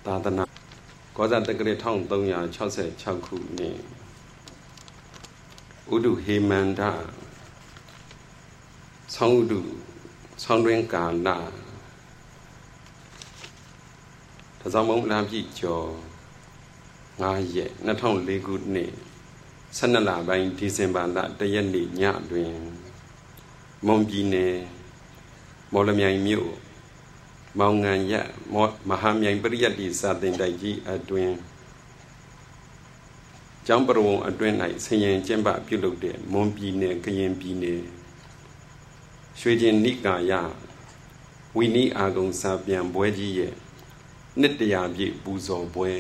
သာသနာကောဇာတက္ကရာ1366ခုနှစ်ဥဒုဟေမန္တဆောင်းဥဒုဆောင်းတွင်ကာလတစောင်းမုံလာပြည့်ကျော်9ရက်2004ခုနှစ်12လပိုင်းဒီဇင်ဘာလ1ရက်နေ့ညတွင်မွန်ပြည်နယ်မော်လမြိုင်မြို့မောင်ငံရမဟာမြိုင်ပရိယတ္တိစာသင်တိုက်ကြီးအတွင်ကျောင်းပရဝုံအတွင်၌ဆင်ရင်ကျင့်ပပြုလုပ်တဲ့မွန်ပြည်နယ်ကရင်ပြည်နယ်ရွှေကျင်နိကာယဝိနိအာဂုံစာပြန်ပွဲကြီးရဲ့နှစ်တရာပြည့်ပူဇော်ပွဲ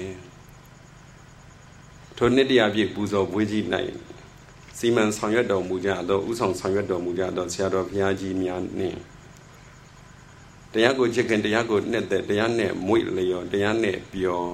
ထိုနှစ်တရာပြည့်ပူဇော်ပွဲကြီး၌စီမံဆောင်ရွက်တော်မူကြသောဥဆောင်ဆောင်ရွက်တော်မူကြသောဆရာတော်ဘုရားကြီးများနှင့်တရားကိုချစ်ခင်တရားကိုနှစ်သက်တရားနဲ့မွေ့လျော်တရားနဲ့ပျော်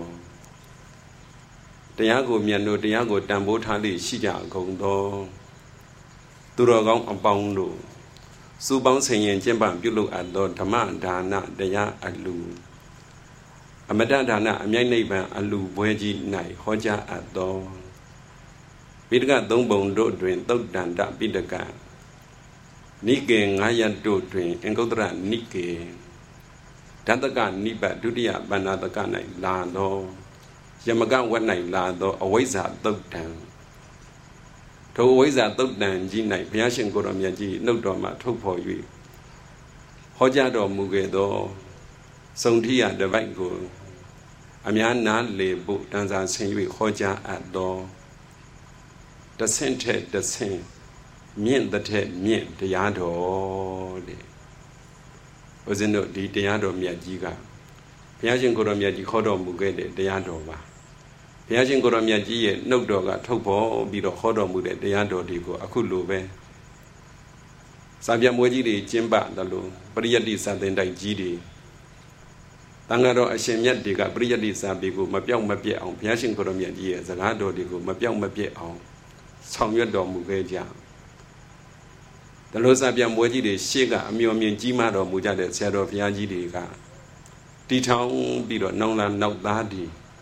တရားကိုမြတ်လို့တရားကိုတန်ဖိုးထားလေးရှိကြကုန်သောသူတော်ကောင်းအပေါင်းတို့စုပေါင်းဆင်ရင်ကျင့်ပပြုလုပ်အပ်သောဓမ္မဒါနတရားအလူအမတဒါနအမြိုက်နိဗ္ဗာန်အလူပွဲကြီး၌ဟောကြားအပ်သောပိဋကသုံးပုံတို့တွင်သုတ်တန္တပိဋကနိကေ9ရပ်တို့တွင်အင်္ဂုတ္တရနိကေဓတ္တကနိဗ္ဗဒုတိယပဏ္ဏတက၌လာသောယမကဝတ်၌လာသောအဝိဇ္ဇာသုတ်တံထိုအဝိဇ္ဇာသုတ်တံကြီး၌ဘုရားရှင်ကိုယ်တော်မြတ်ကြီးနှုတ်တော်မှထုတ်ဖော်၍ဟောကြားတော်မူခဲ့သောစုံထိယတစ်ပိုက်ကိုအများနာလေဖို့တန်စာဆင်၍ဟောကြားအပ်သောတဆင့်ထက်တဆင့်မြင့်တဲ့ထက်မြင့်တရားတော်တဲ့ဦးဇင်းတို့ဒီတရားတော်မြတ်ကြီးကဘုရားရှင်ကိုယ်တော်မြတ်ကြီးခေါ်တော်မူခဲ့တဲ့တရားတော်ပါဘုရားရှင်ကိုယ်တော်မြတ်ကြီးရဲ့နှုတ်တော်ကထုတ်ဖော်ပြီးတော့ဟောတော်မူတဲ့တရားတော်တွေကိုအခုလိုပဲစာပြမွေးကြီးတွေကျင်းပတယ်လို့ပရိယတ္တိစာသင်တိုက်ကြီးတွေတန်ဃာတော်အရှင်မြတ်တွေကပရိယတ္တိစာပေကိုမပြောက်မပြက်အောင်ဘုရားရှင်ကိုယ်တော်မြတ်ကြီးရဲ့စကားတော်တွေကိုမပြောက်မပြက်အောင်ဆောင်ရွက်တော်မူခဲ့ကြဒါလို့စာပြမွေးကြီးတွေရှေ့ကအမျှော်မြင်ကြီးမားတော်မူကြတဲ့ဆရာတော်ဘုရားကြီးတွေကတီထောင်ပြီးတော့နောင်လာနောက်သားဒီ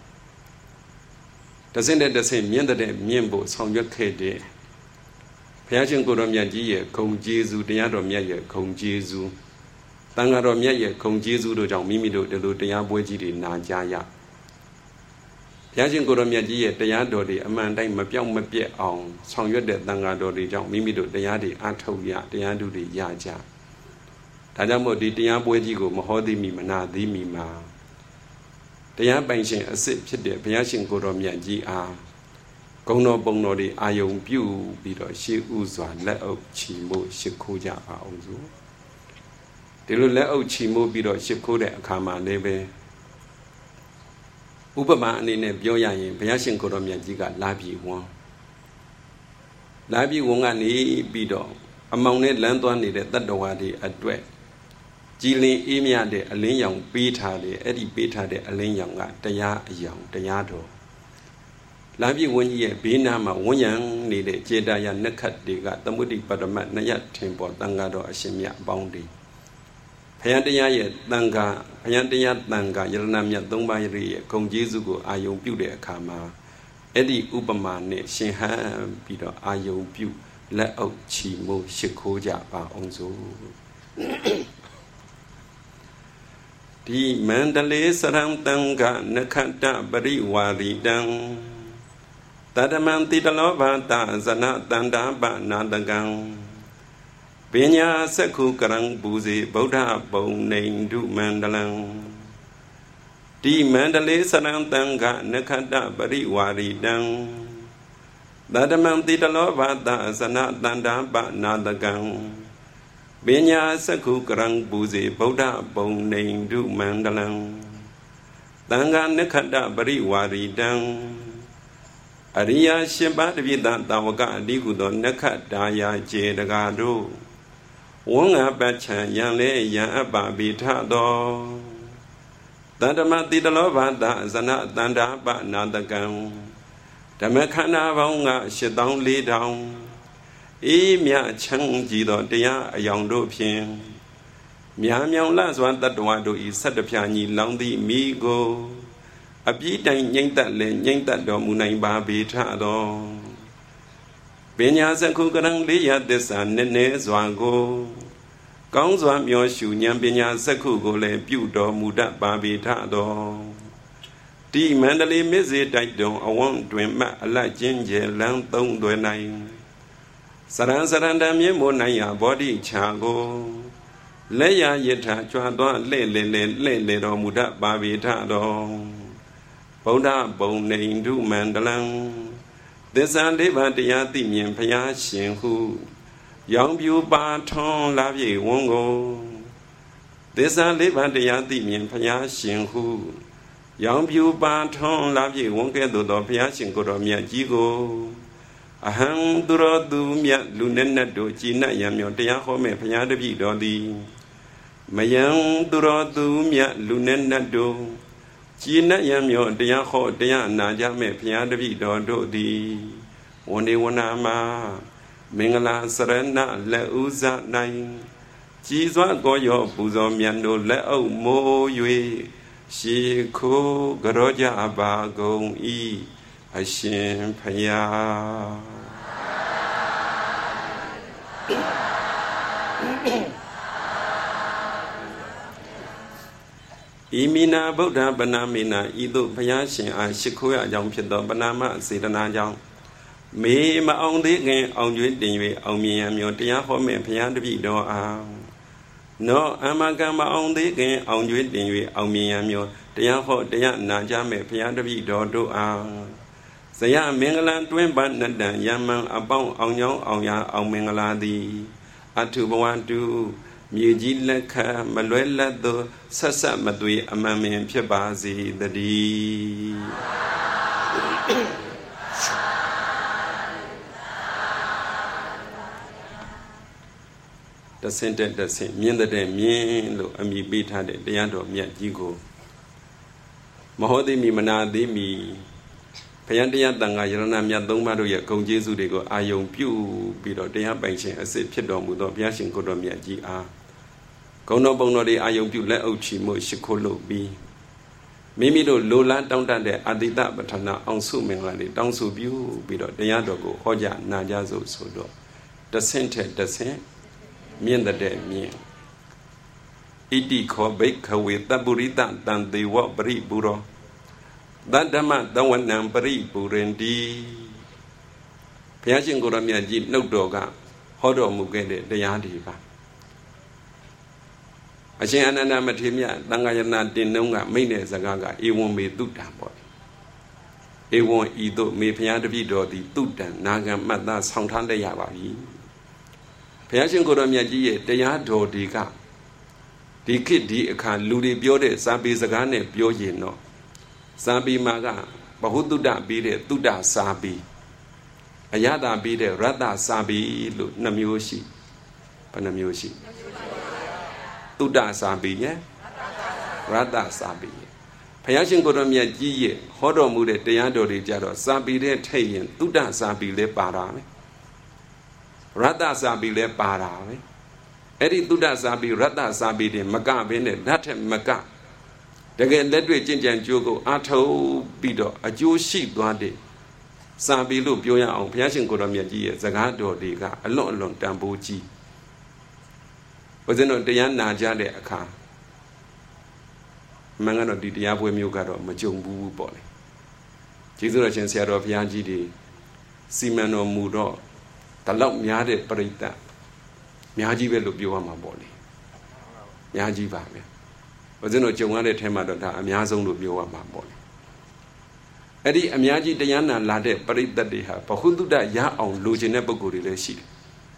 တဆင့်တဲ့တဆင့်မြင့်တဲ့မြင့်ဖို့ဆောင်ရွက်ခဲ့တဲ့ဘုရားရှင်ကိုယ်တော်မြတ်ကြီးရဲ့ဂုဏ်ကျေးဇူးတရားတော်မြတ်ရဲ့ဂုဏ်ကျေးဇူးတန်ဃာတော်မြတ်ရဲ့ဂုဏ်ကျေးဇူးတို့ကြောင့်မိမိတို့ဒီလိုတရားပွဲကြီးတွေနာကြားရဘုရားရှင်ကိုယ်တော်မြတ်ကြီးရဲ့တရားတော်တွေအမှန်တိုင်းမပြောင်းမပြတ်အောင်ဆောင်ရွက်တဲ့တန်ဃာတော်တွေကြောင့်မိမိတို့တရားတွေအားထုတ်ရတရားဓုတွေရကြဒါကြောင့်မို့ဒီတရားပွဲကြီးကိုမဟောသည်မီမနာသည်မီမှာတရားပိုင်ရှင်အစစ်ဖြစ်တဲ့ဘုရားရှင်ကိုယ်တော်မြတ်ကြီးအားဂုဏ်တော်ပုံတော်တွေအာယုံပြုပြီးတော့ရှေးဥစွာလက်အုပ်ချီမို့ရှ िख ိုးကြပါအောင်စို့ဒီလိုလက်အုပ်ချီမို့ပြီးတော့ရှ िख ိုးတဲ့အခါမှာလည်းပဲဥပမာအနေနဲ့ပြောရရင်ဘုရားရှင်ကိုယ်တော်မြတ်ကြီးကလာပြီဝန်းကနေပြီးတော့အမောင်နဲ့လမ်းသွားနေတဲ့တတ္တဝါတွေအတွက်ကြည်လင်အေးမြတဲ့အလင်းရောင်ပေးထားတယ်အဲ့ဒီပေးထားတဲ့အလင်းရောင်ကတရားအယောင်တရားတော်လာပြီဝန်းကြီးရဲ့ဘေးနားမှာဝန်းရံနေတဲ့ကျေတာယနက္ခတ်တွေကသမုဒိပရမတ်နှစ်ရထင်ပေါ်တန်ဃာတော်အရှင်မြတ်အပေါင်းတွေဘုရားတရားရဲ့တန်ဃာဘုရားတရားတန်ဃာယရဏမြတ်၃ပါးရဲ့ဂုဏ်ကျေးဇူးကိုအာယုံပြုတဲ့အခါမှာအဲ့ဒီဥပမာနဲ့ရှင်ဟန်ပြီးတော့အာယုံပြုလက်အုပ်ချီမို့ရှ िख ိုးကြပါအောင်စို့ဒီမန္တလေးစရံတံဃနခတ္တပရိဝါရီတံတတမံတိတလောဘာတဇနတန္တာပနာတကံပညာစက္ခုကရံပူဇေဗုဒ္ဓပုံနေန္ဒုမန္တလံဒီမန္တလေးစရံတံဃနခတ္တပရိဝါရီတံတတမံတိတလောဘာတဇနတန္တာပနာတကံပညာစက္ခုကရံပူဇေဗုဒ္ဓပုံနေန္ဒုမန္တလံတံဃနခတ္တပရိဝါရီတံအရိယာရှင်ပါးတပိတတာဝကအတိကုသောနက္ခတာယာကျေတကာတို့ဝန်းငါပတ်ချံယံလေယံအပ္ပပိထသောတတ္တမတိတလောဘာတဇနတန္တာပနာတကံဓမ္မခန္ဓာပေါင်းက84,000အေးမြချမ်းကြည်သောတရားအယောင်တို့ဖြင့်မြာမြောင်လစွာတတ္တဝါတို့ဤဆက်တဖြာညီလောင်းသည့်မိကိုအပြည့်တိုင်ငြိမ့်သက်လေငြိမ့်သက်တော်မူနိုင်ပါပေထသောပညာစကုကရံလေးရသစ္စာနည်းနည်းစွာကိုကောင်းစွာမျောရှုဉာဏ်ပညာစက္ခုကိုလည်းပြုတော်မူတတ်ပါပေထသောတိမန္တလေးမြစ်စေတိုက်တုံအဝန်းတွင်မှအလတ်ချင်းကျဲလမ်းသုံးသွဲနိုင်စရံစရံတံမြေမို့နိုင်ရဘောဓိချာကိုလက်ရယထာကြွားသွားလှဲ့လေတော်မူတတ်ပါပေထသောဗုဒ္ဓဘုံနေဓုမန္တလံသစ္စာလေးပါးတရားသိမြင်ဘုရားရှင်ဟုရောင်ပြူပါထွန်းလာပြေဝန်းကိုသစ္စာလေးပါးတရားသိမြင်ဘုရားရှင်ဟုရောင်ပြူပါထွန်းလာပြေဝန်းကဲ့သို့သောဘုရားရှင်ကိုယ်တော်မြတ်ကြီးကိုအဟံသူတော်သူမြတ်လူနဲ့နတ်တို့ကြည်နပ်ရံမြော်တရားဟောမဲ့ဘုရားတပည့်တော်သည်မယံသူတော်သူမြတ်လူနဲ့နတ်တို့ကြည်နပ်ရံမြော်တရားဟောတရားနာကြမဲ့ဘုရားတပည့်တော်တို့သည်ဝန္ဒေဝနာမှာမင်္ဂလာစရဏလက်ဥဇနိုင်ကြည်စွာကိုရောပူဇော်မြတ်တို့လက်အုပ်မိုး၍ရှေခိုးကြောကြပါကုန်၏အရှင်ဖယားဤမိနာဗုဒ္ဓပနာမိနာဤသို့ဘုရားရှင်အားရှိခိုးရကြောင်းဖြစ်သောပနာမစေတနာကြောင့်မေမအောင်သေးခင်အောင်ကျွေးတင်၍အောင်မြင်ရမျိုးတရားဟောမဲ့ဘုရားတပည့်တော်အားနောအမကံမအောင်သေးခင်အောင်ကျွေးတင်၍အောင်မြင်ရမျိုးတရားဟောတရားနာကြမဲ့ဘုရားတပည့်တော်တို့အားဇယမင်္ဂလံတွင်ပနတ္တံယမံအပေါင်းအောင်ကြောင်းအောင်ရအောင်မင်္ဂလာသည်အထုဘဝတုမြေကြီးလက်ခမလွဲလတ်သောဆက်ဆက်မသွေအမှန်ပင်ဖြစ်ပါစေတည်းတဆင့်တက်တဆင့်မြင်တဲ့မြင်လို့အမိပေးထားတဲ့တရားတော်မြတ်ကြီးကိုမဟောသိမီမနာသိမီဘုရားတရားတန်ခါယရဏမြတ်သုံးပါးတို့ရဲ့ဂုဏ်ကျေးဇူးတွေကိုအာယုံပြုပြီးတော့တရားပိုင်ခြင်းအစစ်ဖြစ်တော်မူသောဘုရားရှင်ကိုယ်တော်မြတ်ကြီးအားဂုဏ်တော်ပုံတော်တွေအာယုံပြုလက်အုပ်ချီမှုရှိခိုးလို့ပြီးမိမိတို့လိုလားတောင်းတတဲ့အတ္တိတပဋ္ဌာနာအောင်စုမင်္ဂလာတွေတောင်းဆိုပြုပြီးတော့တရားတော်ကိုဟောကြားနာကြားစို့ဆိုတော့တဆင့်ထက်တဆင့်မြင့်တဲ့မြင့်ဣတိခောဘိက္ခဝေတပ္ပုရိတတံသေဝပရိပုရောသတ္တမသဝနံပရိပုရန္တိဘုရားရှင်ကိုယ်တော်မြတ်ကြီးနှုတ်တော်ကဟောတော်မူခဲ့တဲ့တရားတွေပါအရှင်အနန္ဒမထေရမြတ်သံဃာယနာတင်နှုံးကမိန့်တဲ့စကားကဧဝံမေတုတံပေါ့ဧဝံဤသို့မေဘုရားတပည့်တော်သည်တုတံနာဂံမှတ်သားဆောင်ထားလက်ရပါပြီဘုရားရှင်ကိုယ်တော်မြတ်ကြီးရဲ့တရားတော်တွေကဒီခေတ်ဒီအခါလူတွေပြောတဲ့စာပေစကားနဲ့ပြောရင်တော့စာပေမှာကဘဟုတုတ္တပြီးတဲ့တုတ္တစာပေအယတာပြီးတဲ့ရတ္တစာပေလို့နှမျိုးရှိဘယ်နှမျိုးရှိတုတ္တစာပေရဲ့ရတ္တစာပေရဲ့ဘုရားရှင်ကိုယ်တော်မြတ်ကြီးရဲ့ဟောတော်မူတဲ့တရားတော်တွေကြတော့စာပေတဲ့ထိတ်ရင်တုတ္တစာပေလည်းပါတာပဲရတ္တစာပေလည်းပါတာပဲအဲ့ဒီတုဒ္ဒစာပေရတ္တစာပေတွေမကဘဲနဲ့ဓာတ်ထက်မကတကယ်လက်တွေ့ကျင့်ကြံကြိုးကိုအားထုတ်ပြီးတော့အကျိုးရှိသွားတဲ့စာပေလို့ပြောရအောင်ဘုရားရှင်ကိုယ်တော်မြတ်ကြီးရဲ့စကားတော်တွေကအလွန်အလွန်တန်ဖိုးကြီးဘုရားတော်တရားနာကြတဲ့အခါမင်္ဂတော့ဒီတရားပွဲမျိုးကတော့မကြုံဘူးပေါ့လေကျေးဇူးတော်ရှင်ဆရာတော်ဘုရားကြီးတွေစီမံတော်မူတော့တလောက်များတဲ့ပရိသတ်များကြီးပဲလို့ပြောရမှာပေါ့လေများကြီးပါပဲဘုရားတို့ကြုံရတဲ့ထဲမှာတော့ဒါအများဆုံးလို့ပြောရမှာပေါ့လေအဲ့ဒီအများကြီးတရားနာလာတဲ့ပရိသတ်တွေဟာဘဟုတုတ္တရအောင်လိုချင်တဲ့ပုဂ္ဂိုလ်တွေလည်းရှိတယ်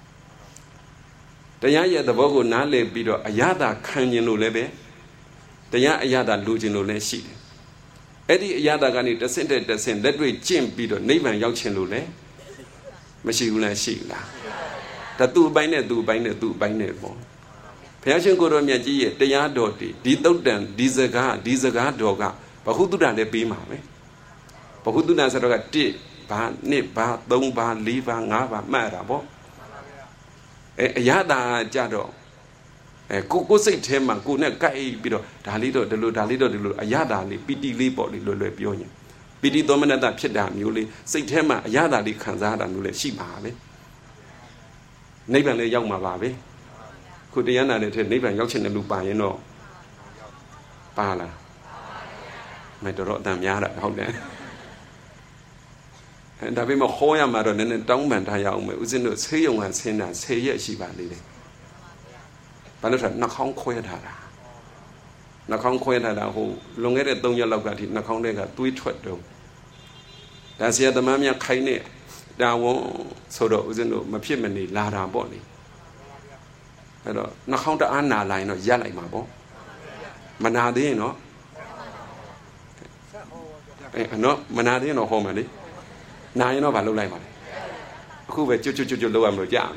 တရားရဲ့သဘောကိုနားလည်ပြီးတော့အရသာခံကျင်လို့လည်းပဲတရားအရသာလိုချင်လို့လည်းရှိတယ်အဲ့ဒီအရသာကနေတဆင့်တဆင့်လက်တွေ့ကျင့်ပြီးတော့နိဗ္ဗာန်ရောက်ချင်လို့လည်းမရှိဘူးလားရှိလားဒါသူ့အပိုင်းနဲ့သူ့အပိုင်းနဲ့သူ့အပိုင်းနဲ့ပေါ့ဘုရားရှင်ကိုယ်တော်မြတ်ကြီးရဲ့တရားတော်တွေဒီသုတ်တန်ဒီစကားတော်ကဘဟုတုတ္တလည်းပြီးမှာပဲဘဟုတုတ္တဆိုတော့က1ဘာ2ဘာ3ဘာ4ဘာ5ဘာမှတ်တာပေါ့အရသာကြတော့ကိုစိတ်ထဲမှာကိုနဲ့ကြိုက်ပြီးတော့ဒါလေးတော့ဒီလိုအရသာလေးပီတိလေးပေါ့လေလွယ်ပြောရင်ပီတိသောမနတဖြစ်တာမျိုးလေးစိတ်ထဲမှာအရသာလေးခံစားရတာမျိုးလေးရှိပါပဲနိဗ္ဗာန်လေးရောက်မှာပါပဲခုတရားနာတဲ့ထဲနိဗ္ဗာန်ရောက်ချင်တဲ့လူပါရင်တော့ပါလားမတော်အတန်များတာဟုတ်တယ်ဒါပေမဲ့ဟောရမှာတော့နည်းနည်းတောင်းပန်ထားရအောင်မယ်ဦးဇင်းတို့ဆေးရုံကဆင်းတာ10 ရက်ရှိပါသေးတယ်ဘာလို့ဆိုနှာခေါင်းခွဲထားတာနှာခေါင်းခွဲထားတာဟိုလွန်ခဲ့တဲ့3 ရက်လောက်ကထိနှာခေါင်းထဲကသွေးထွက်တော့ဒါဆရာသမားများခိုင်းနေဒါဝန်ဆိုတော့ဦးဇင်းတို့မဖြစ်မနေလာတာပေါ့လေအဲ့တော့နှာခေါင်းတအားနာလာရင်တော့ရက်လိုက်မှာပေါ့မနာသေးရင်တော့နော်မနာသေးရင်တော့ဟောမှာလေနာရင်တော့မလုပ်လိုက်ပါနဲ့အခုပဲကျွတ်လောက်ရမလို့ကြာ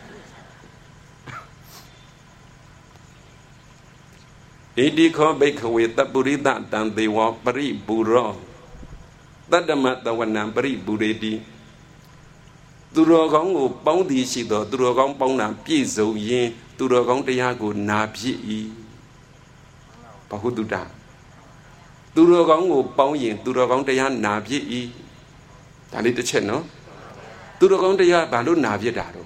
ဣတိခောဘိက္ခဝေတပုရိသတံသေဝပရိဘူရောတတ္တမတဝနံပရိဘူရေတိသူတော်ကောင်းကိုပေါင်းသည်ရှိသောသူတော်ကောင်းပေါင်းတာပြည့်စုံရင်သူတော်ကောင်းတရားကိုနာဖြစ်၏ဘဟုတုတသူတော်ကောင်းကိုပေါင်းရင်သူတော်ကောင်းတရားနာဖြစ်၏ဒါလေးတစ်ချက်နော်သူတော်ကောင်းတရားဘာလို့နာဖြစ်တာတော့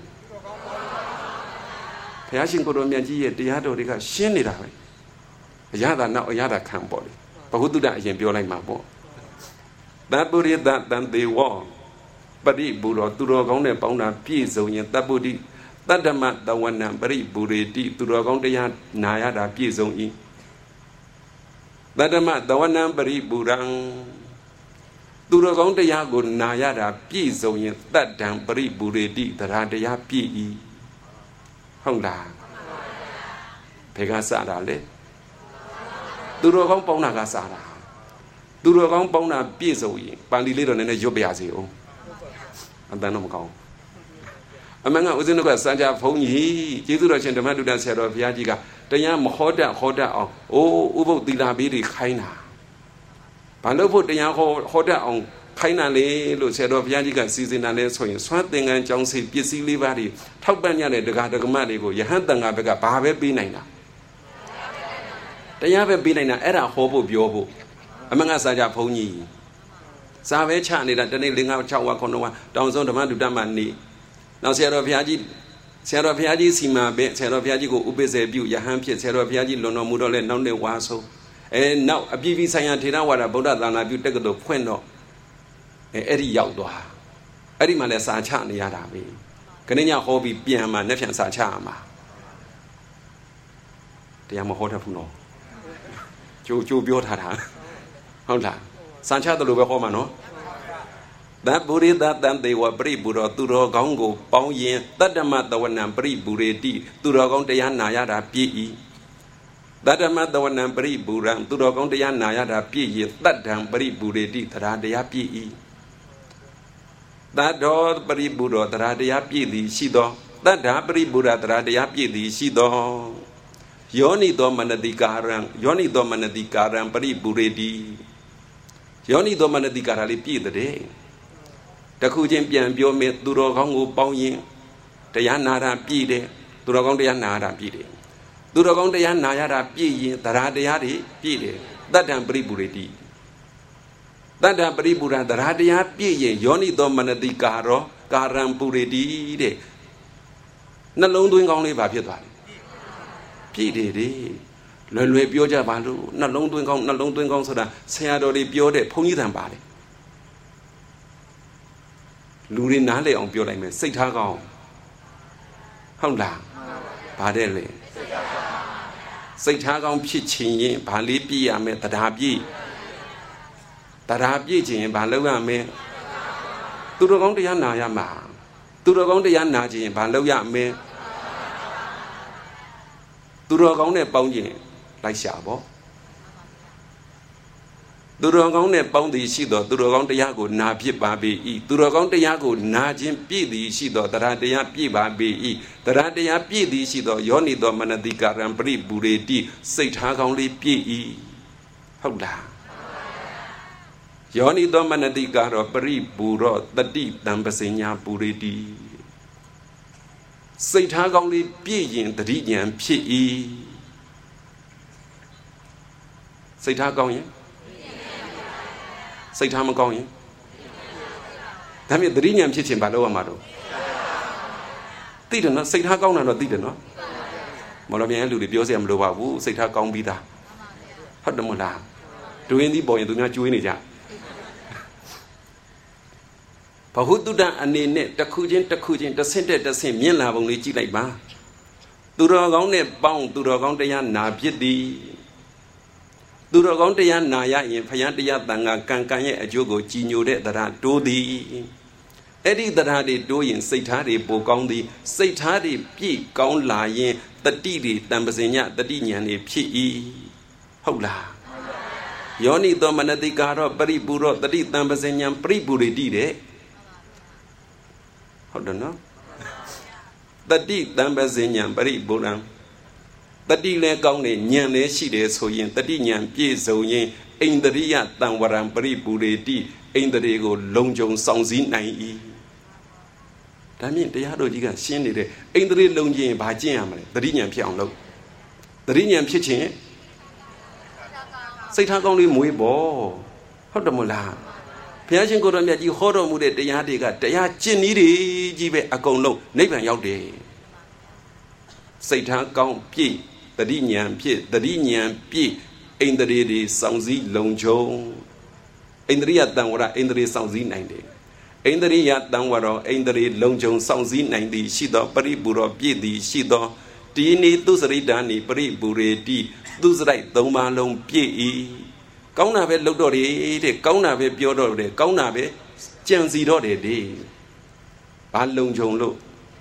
ဘုရားရှင်ကိုယ်တော်မြတ်ကြီးရဲ့တရားတော်တွေကရှင်းနေတာပဲအရသာနောက်အရသာခံပေါ့လေဘဟုတုတအရင်ပြောလိုက်မှာပေါ့တပုရိသတံသေဝပရိဘူရောသူတော်ကောင်းနဲ့ပေါင်းတာပြည့်စုံရင်တပုရိတတ္တမတဝနံပရိဘူရေတိသူတော်ကောင်းတရားနာရတာပြည့်စုံ၏တတ္တမတဝနံပရိဘူရံသူတော်ကောင်းတရားကိုနာရတာပြည့်စုံရင်တတ္တံပရိဘူရေတိတရားတရားပြည့်၏ဟုတ်လားဘယ်ကစတာလဲသူတော်ကောင်းပေါင်းတာကစတာသူတော်ကောင်းပေါင်းတာပြည့်စုံရင်ပန္တိလေးတော့နည်းနည်းရွတ်ပြရစီအောင်အတန်တော့မကောင်းအမှန်ကဦးဇင်းတို့ကစံကြဘုန်းကြီးကျေးဇူးတော်ရှင်ဓမ္မတုဒ္ဒဆရာတော်ဘုရားကြီးကတရားမဟောတတ်အောင်အိုးဥပုပ်သီလဘေးတွေခိုင်းတာဘာလို့ဖို့တရားဟောတတ်အောင်ခိုင်းတာလေလို့ဆရာတော်ဘုရားကြီးကစီစဉ်တာလဲဆိုရင်စွမ်းသင်္ကန်းကြောင်းစီပစ္စည်းလေးပါးတွေထောက်ပံ့ရတဲ့ဒကာဒကမတွေကိုယဟန်တန်ဃာဘက်ကဘာပဲပေးနိုင်တာတရားပဲပေးနိုင်တာအဲ့ဒါဟောဖို့ပြောဖို့အမှန်ကစံကြဘုန်းကြီးစာပဲချနေတာတနေ့5 6 9 9တောင်ဆုံးဓမ္မတုဒ္ဓမှာနေနောက်ဆရာတော်ဘုရားကြီးစီမာပဲဆရာတော်ဘုရားကြီးကိုဥပိ္ပစေပြုယဟန်ဖြစ်ဆရာတော်ဘုရားကြီးလွန်တော်မူတော့လဲနောက်နဲ့ဝါဆုံးနောက်အပြည်ပြည်ဆိုင်ရာထေရဝါဒဗုဒ္ဓသာနာပြုတက္ကသိုလ်ဖွင့်တော့အဲ့ဒီရောက်သွားအဲ့ဒီမှာလဲစာချနေရတာပဲခဏညဟောပြီးပြန်มาနဲ့ပြန်စာချရမှာတရားမဟောတတ်ဘူးနော်ကြိုပြောထားတာဟုတ်လားစာချတယ်လို့ပဲဟောမှာနော်တပုရိသတံသေဝပရိဘူရောသူတော်ကောင်းကိုပေါင်းရင်တတ္တမတဝနံပရိဘူရေတိသူတော်ကောင်းတရားနာရတာပြည့်၏တတ္တမတဝနံပရိဘူရံသူတော်ကောင်းတရားနာရတာပြည့်ရင်တတ္တံပရိဘူရေတိတရားတရားပြည့်၏တတ္တောပရိဘူရောတရားတရားပြည့်သည်ရှိသောတတ္တာပရိဘူရတရားတရားပြည့်သည်ရှိသောယောနိသောမနတိကာရံပရိဘူရေတိယောနိသောမနတိကာရလေးပြည့်တဲ့တခုချင်းပြန်ပြောမယ်သူတော်ကောင်းကိုပေါင်းရင်တရားနာတာပြည့်တယ်သူတော်ကောင်းတရားနာတာပြည့်တယ်သူတော်ကောင်းတရားနာရတာပြည့်ရင်တရားတရားတွေပြည့်တယ်တတ္တံပရိဘူရေတိတတ္တပရိဘူရံတရားတရားပြည့်ရင်ယောနိသောမနတိကာရောကာရံပုရေတိတဲ့နှလုံးသွင်းကောင်းလေးပါဖြစ်သွားတယ်ပြည့်တယ်တဲ့လွယ်ပြောကြပါလို့နှလုံးသွင်းကောင်းဆိုတာဆရာတော်တွေပြောတဲ့ဘုန်းကြီးတန်ပါတယ်လူတွေနားလည်အောင်ပြောလိုက်မယ်စိတ်ထားကောင်းဟုတ်လားဗါတဲ့လေစိတ်ထားကောင်းဖြစ်ချင်ရင်ဗာလေးပြည့်ရမယ်တရားပြည့်ချင်ရင်ဗာလုပ်ရမယ်သူတော်ကောင်းတရားနာရမှာသူတော်ကောင်းတရားနာချင်ရင်ဗာလုပ်ရမယ်သူတော်ကောင်းနဲ့ပေါင်းခြင်းလိုက်ရှာပေါ့သူတော်ကောင်းနဲ့ပေါင်းသည်ရှိသောသူတော်ကောင်းတရားကိုနာဖြစ်ပါပေ၏သူတော်ကောင်းတရားကိုနာခြင်းပြည့်သည်ရှိသောတရားတရားပြည့်ပါပေ၏တရားတရားပြည့်သည်ရှိသောယောနိသောမနတိကာရံပရိဘူရေတိစိတ်ထားကောင်းလေးပြည့်၏ဟုတ်လားယောနိသောမနတိကာရောပရိဘူရောတတိတံပစညာဘူရေတိစိတ်ထားကောင်းလေးပြည့်ရင်တတိဉာဏ်ဖြစ်၏စိတ်ထားကောင်းရင်စိတ်ထားမကောင်းရင်ဒါမြင်တတိဉာဏ်ဖြစ်ခြင်းဘာလို့ရမှာတော့သိတယ်နော်စိတ်ထားကောင်းတာတော့သိတယ်နော်မော်လမြိုင်လူတွေပြောစရာမလိုပါဘူးစိတ်ထားကောင်းပြီးသားဟုတ်တယ်မလားဒွင်းသီးပေါ်ရင်သူများကျွေးနေကြဘဟုတုတ္တအနေနဲ့တစ်ခုချင်းတစ်ခုချင်းတစ်ဆင့်တက်တစ်ဆင့်မြင်လာပုံလေးကြည့်လိုက်ပါသူတော်ကောင်းနဲ့ပေါင်းသူတော်ကောင်းတရားနာဖြစ်သည်သူတော်ကောင်းတရားနာရရင်ဖယားတရားတန်ခါကံကံရဲ့အကျိုးကိုကြည်ညိုတဲ့တရားတိုးသည်အဲ့ဒီတရားတွေတိုးရင်စိတ်ထားတွေပိုကောင်းသည်စိတ်ထားတွေပြည့်ကောင်းလာရင်တတိတွေတံပစင်ညတတိဉာဏ်တွေဖြစ်၏ဟုတ်လားယောနိသောမနတိကာရောပရိပူရောတတိတံပစင်ညံပရိပူရိတိတဲ့ဟုတ်တယ်နော်တတိတံပစင်ညံပရိပူရံတတိလည်းကောင်းတယ်ဉာဏ်လည်းရှိတယ်ဆိုရင်တတိဉာဏ်ပြည့်စုံရင်အိန္ဒြိယတံဝရံပရိပူရိတိအိန္ဒြေကိုလုံခြုံဆောင်စည်းနိုင်၏ဒါမြင့်တရားတော်ကြီးကရှင်းနေတယ်အိန္ဒြေလုံခြင်းဘာကျင့်ရမလဲတတိဉာဏ်ဖြစ်အောင်လုပ်တတိဉာဏ်ဖြစ်ခြင်းစိတ်ထားကောင်းလေးမွေးပေါ့ဟုတ်တယ်မလားဘုရားရှင်ကိုတော်မြတ်ကြီးဟောတော်မူတဲ့တရားတွေကတရားကျင့်နည်းတွေကြီးပဲအကုန်လုံးနိဗ္ဗာန်ရောက်တယ်စိတ်ထားကောင်းပြည့်တတိဉာဏ်ဖြစ်တတိဉာဏ်ပြည့်အိန္ဒြေတွေစောင့်စည်းလုံခြုံအိန္ဒြိယတံဝရအိန္ဒြေစောင့်စည်းနိုင်တယ်အိန္ဒြိယတံဝရအိန္ဒြေလုံခြုံစောင့်စည်းနိုင်သည်ရှိသောပရိပူရောပြည့်သည်ရှိသောဒီနိသူစရိတာနိပရိပူရေတိသူစရိုက်သုံးပါးလုံးပြည့်၏ကောင်းတာပဲလုပ်တော့တယ်တဲ့ကောင်းတာပဲပြောတော့တယ်ကောင်းတာပဲကြံစီတော့တယ်တဲ့ဘာလုံခြုံလို့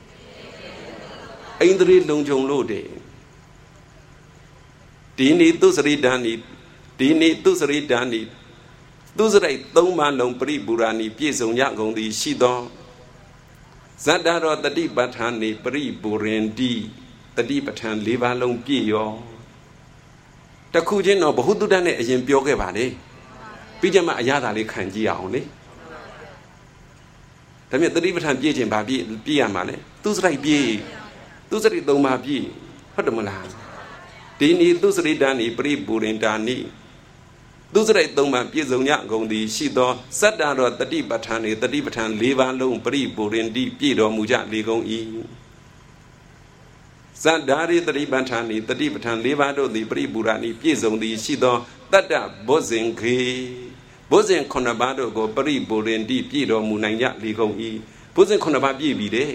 အိန္ဒြေလုံခြုံလို့တဲ့ဒီနိသူစရိတာနိဒီနိသူစရိတာနိသူစရိုက်သုံးပါးလုံးပရိပူရာနိပြည့်စုံရကုန်သည်ရှိသောဇတ္တရောတတိပဋ္ဌာန်နိပရိပူရင်တိတတိပဋ္ဌာန်၄ပါးလုံးပြည့်ရောတခုချင်းတော့ဘဟုတုတ္တနဲ့အရင်ပြောခဲ့ပါလေပြီးကြမှာအရသာလေးခံကြည့်အောင်လေဒါမြတ်တတိပဋ္ဌာန်ပြည့်ခြင်းဘာပြည့်ရမှာလဲသူစရိုက်ပြည့်သူစရိတ်သုံးပါးပြည့်ဟုတ်တယ်မလားဒီနိသူစရိတ္တနိပရိပူရင်တာနိသူစရိုက်သုံးပါးပြည့်စုံရကုန်သည်ရှိသောစတ္တရောတတိပဋ္ဌာန်တတိပဋ္ဌာန်၄ပါးလုံးပရိပူရင်တိပြည့်တော်မူကြလေကုန်၏ဇတ္တာရိတတိပဋ္ဌာန်တတိပဋ္ဌာန်၄ပါးတို့သည်ပရိပူရာနိပြည့်စုံသည်ရှိသောတတ္တဘောဇင်ခေဘောဇင်9ပါးတို့ကိုပရိပူရင်တိပြည့်တော်မူနိုင်ကြလေကုန်၏ဘောဇင်9ပါးပြည့်ပြီတဲ့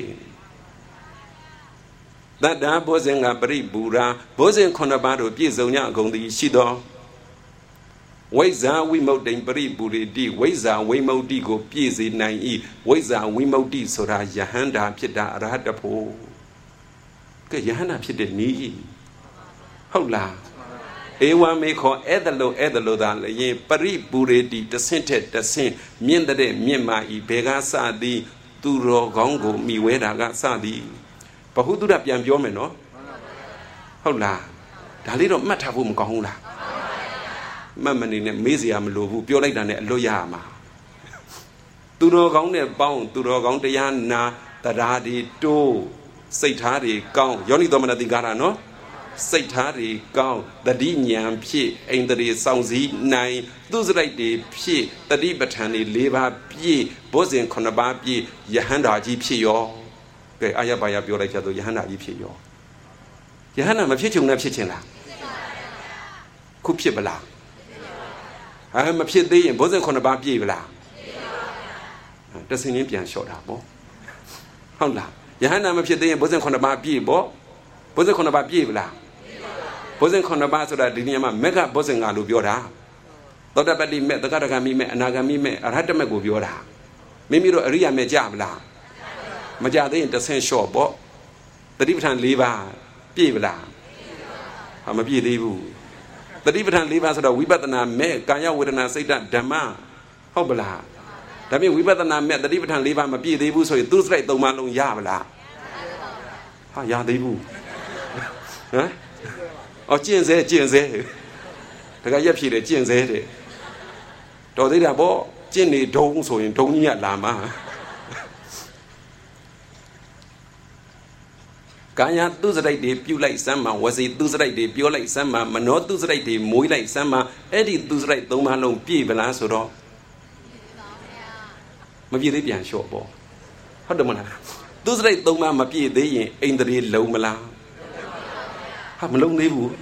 တတ္တဘောဇင်ကပရိပူရာဘောဇင်9ပါးတို့ပြည့်စုံကြကုန်သည်ရှိသောဝိဇ္ဇာဝိမု ക്തി ပရိပူရိတိဝိဇ္ဇာဝိမု ക്തി ကိုပြည့်စေနိုင်၏ဝိဇ္ဇာဝိမု ക്തി ဆိုတာယဟန္တာဖြစ်တာအရဟတဖို့ကဲယဟန္တာဖြစ်တဲ့နည်းဟုတ်လားဧဝမေခောအဲ့ဒါလို့သာလျင်ပရိပူရိတိတဆင့်ထက်တဆင့်မြင့်တဲ့မြင့်မာဤဘေကစသည်သူတော်ကောင်းကိုမိဝဲတာကစသည်ဘဟုတုတ္တပြန်ပြောမယ်နော်ဟုတ်လားဒါလေးတော့မှတ်ထားဖို့မကောင်းဘူးလားမှတ်မနေနဲ့မေးစရာမလိုဘူးပြောလိုက်တာနဲ့အလွတ်ရမှာသူတော်ကောင်းနဲ့ပေါင်းသူတော်ကောင်းတရားနာတရားတွေတိုးစိတ်ထားတွေကောင်းယောနိသောမနတိကာရနော်စိတ်ထားတွေကောင်းတတိဉာဏ်ဖြစ်အိန္ဒြေစောင့်စည်းနိုင်သူစရိုက်တွေဖြစ်တတိပဋ္ဌာန်တွေ၄ပါးပြည့်ဘောဇင်9ပါးပြည့်ယဟန္တာကြီးဖြစ်ရောကဲအာယဘာယပြောလိုက်ကြဆိုယဟန္တာကြီးဖြစ်ရောယဟန္တာမဖြစ်ချုံနဲ့ဖြစ်ခြင်းလားခုဖြစ်ပလားမဖြစ်သေးရင်ဘောဇင်9ပါးပြည့်ပလားတဆင်းချင်းပြန်လျှော့တာပေါ့ဟုတ်လားယဟန္တာမဖြစ်သေးရင်ဘောဇင်9ပါးပြည့်ပေါ့ဘောဇင်9ပါးပြည့်ပလားဘောဇင်9ပါးဆိုတာဒီနေရာမှာမက္ခဘောဇင်5လို့ပြောတာသောတပတ္တိမဲ့သက္ကတဂမိမဲ့အနာဂမိမဲ့အရဟတမဲ့ကိုပြောတာမိမိတို့အရိယာမဲ့ကြမလားမကြသေးရင်တဆင်းလျှော့ပေါ့တတိပဋ္ဌာန်၄ပါးပြည့်ပလားဟာမပြည့်သေးဘူးတတိပဋ္ဌာန်၄ပါးဆိုတော့ဝိပဿနာမဲ့ကာယဝေဒနာစိတ်ဓမ္မဟုတ်ပလားဒါပြင်ဝိပဿနာမဲ့တတိပဋ္ဌာန်၄ပါးမပြည့်သေးဘူးဆိုရင်သူစရိုက်၃ပါးလုံးရပါလားဟာရသေးဘူးဟမ်အော်ကျင့်စေတခါရက်ဖြည့်တယ်ကျင့်စေတဲ့တော်သေးတာပေါ့ကျင့်နေဒုံဆိုရင်ဒုံကြီးကလာမှာ Kaya tu serai di piulai sama wasi tu serai di piulai sama menot tu serai di muilai sama edi tu serai tu malong pi bela suro mapi di pian shop bo hot mana tu serai tu ma mapi di yin indri low mala ha malong ni bu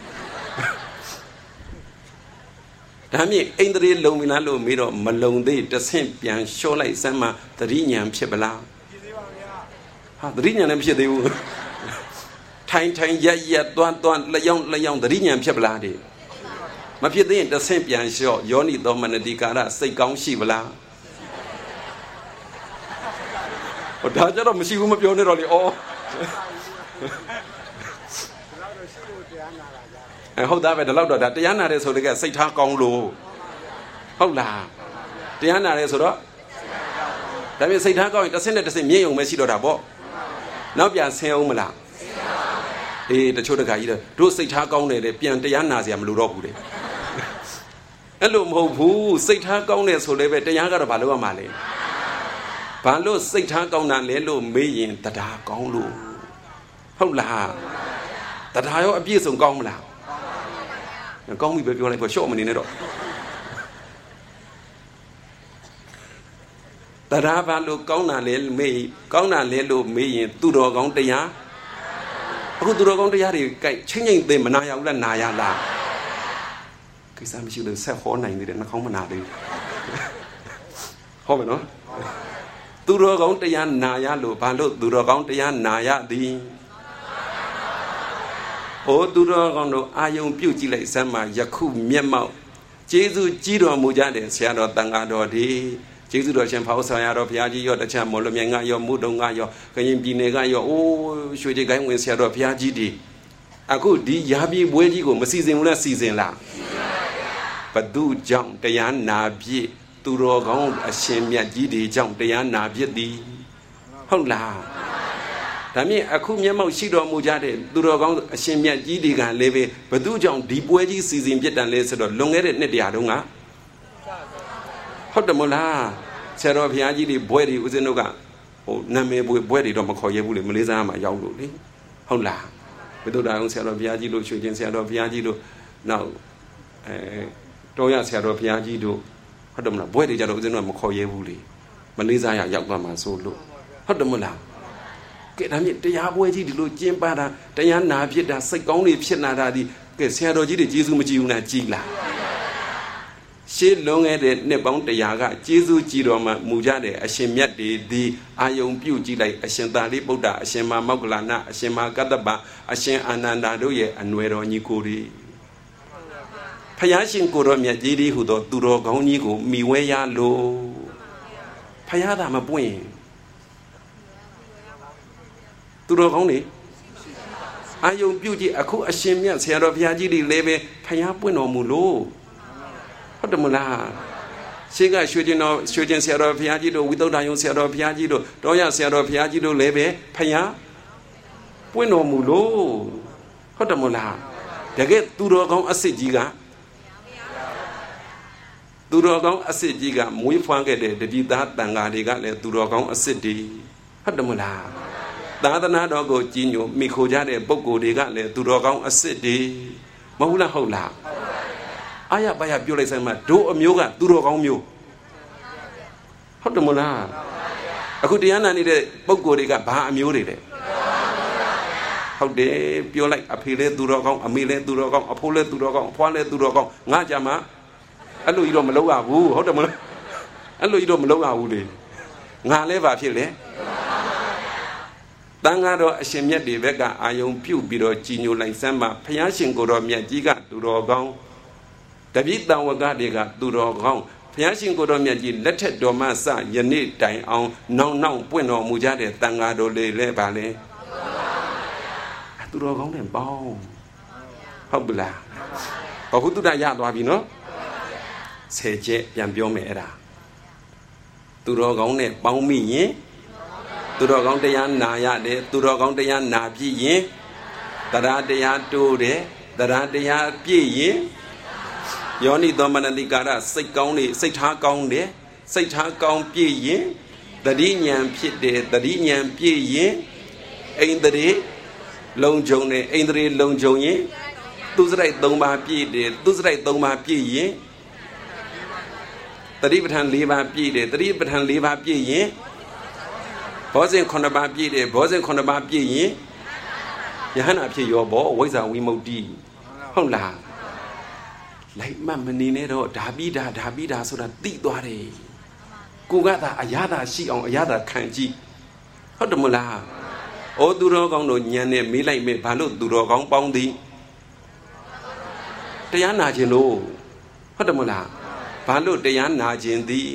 Dami indri low mila lo miro malong di tasin pian shop lai sama tadi nyam phit bala ha tadi nyam phit di bu Time yet, don't lay on the Rinian Chabladi. My Piedin, the same pian show, Yoni Domanadicara, say Gong Shibla. Or Dajah of Machine of Yoni all. I hold that at the loud that Diana is so they get say Takong low. Hola. Diana is so that will say Takong, the Senate the same young Messi Dabo. Now be a say Omala. The Chodaga, do say Takong, the Piantiana, I'm Lurobu. Hello, Mobu, say Takong, so they were the younger of Palua Mali. Palo say Takong and Lelo me in the dark on Lu. Hola, that I abuse on Gongla. And Gong will be like a showman in it. That I value Gona Lelo me in Tudo Gong de Ya. Who do go to Yari, changing the Manaya Naya La. Because I'm sure the Sahor 9 didn't come on. Hold on. Duro go to Yan Naya Lupalo, Duro go to Yan Naya di. Oh, Duro Gondo, Ayum Beauty like Sama, Yaku Miamau. Jesu Jiro Mujade, Shadow Tangado di. Jesu Russian Pausa of Yaji or the Chamolomanga, your Mudonga, your Kayim your oh, should you go with Shadow of Yaji? I could di Yabi Wedigo, season last season la. But do jump the Yan Nabi, to Rogon, a shame Yadi, jump the Yan Nabi di. Hola. Tami, I could Yamo Shido Mujade, do Rogon, a shame Yadi can leve, but do jump deep Wedi season yet and less or longer at Nediadunga. Hotamola, Sarah of Yaji, Boy, was in Noga. Oh, Name Boy, don't call you Melissa, my young Hola. Without I own Sarah of Yaji, Shujin Sarah of Yaji. Now, Toya Sarah of Yaji do. Hotamla, Boy, the Jado, no call you Melissa, Yagama, so low. Hotamola. Get I mean, the Yaboy, the Lu Jim Bada, Diana, Pieta, Second, if Shenadi, get Sarah G, Jesu Majuna Gila. She long at it, Nebon the Yaga, Jesu Giroma, Mujade, a Shemiat de Ayom Beauty like a Shentali Buddha, a Shema Mogulana, a Shema Gadaba, a Shen Anandadoye, and Nuero Nikuri. Payashin Kuromia Jidi, who do Duro Gonigo, Miweya Lo Payada Mabuin Duro Goni Ayom Beauty, a cool Ashemia, Sarah of Yajidi, Leve, Payapuno Mulo. What the Mula? Siga shooting Sarah of Yajido, without I own Sarah of Yajido, Doya Sarah of Yajido, Leve, Paya Bueno Mulo. What the Mula? They get Durogong Asijiga Durogong Asijiga, Mui Fangade, the Vida Tanga, they got Durogong Asidi. What the Mula? The other Nadogo Gino, Mikojade, Boko, they got Durogong Asidi. Maula Hola. Aya by a Bulasama, do a muga, Duro on you. How the Mona? I could Diana need a Boko, they got Ba Muride. How they pure like a Pile Durogong, a Mille Durogong, a Pole Durogong, Pole Durogong, Najama. I know you don't Maloa, who, how the Mona? I know you don't Maloa, would Naleva Pile. Tangado, a Shemia de Vega, I own Pew Bido, Gino like Samba, Payashin Goro Miajiga, Durogong. David Dawagadiga, Durogong, Piashing Godomiaji, let it domasa, Yanit die on, no, Bueno Mujade, Tangado le Vale. Durogong and Bow. Hobla. Or who do that yard, Wabino? Say Jet Yambiomera. Durogong, Bow me, Durogong de Yan Naya, Durogong de Yan Nabi, Dada de Yan do de, Dada de Yan Pi. Yoni Domanagara, say Takong de, say Takong Pi, the Dinian Pit de, the Dinian Pi, ain't the day, လုံဂျုံနဲ့အိန္ဒြေလုံဂျုံရင်သူစရိုက်3ပါးပြည့်တယ်သူစရိုက်3ပါးပြည့်ရင်တတိပဋ္ဌာန်4ပါးပြည့်တယ်တတိပဋ္ဌာန်4ပါးပြည့်ရင်ဘောဇဉ်9ပါးပြည့်တယ်ဘောဇဉ်9ပါးပြည့်ရင်ယဟန္တာဖြစ်ရောဘောဝိဇ္ဇာဝိမု ക്തി ဟုတ်လားလိုက်မှတ်မနေနဲ့တော့ဓာပိဓာဆိုတာသိသွားတယ်ကိုကသာအရသာရှိအောင်အရသာခံကြည့်ဟုတ်တယ်မလားဩသူတော်ကောင်းတို့ညံနဲ့မေးလိုက်မယ်ဘာလို့သူတော်ကောင်းပေါင်းသည်တရားနာခြင်းလို့ဟုတ်တယ်မလားဘာလို့တရားနာခြင်းသည်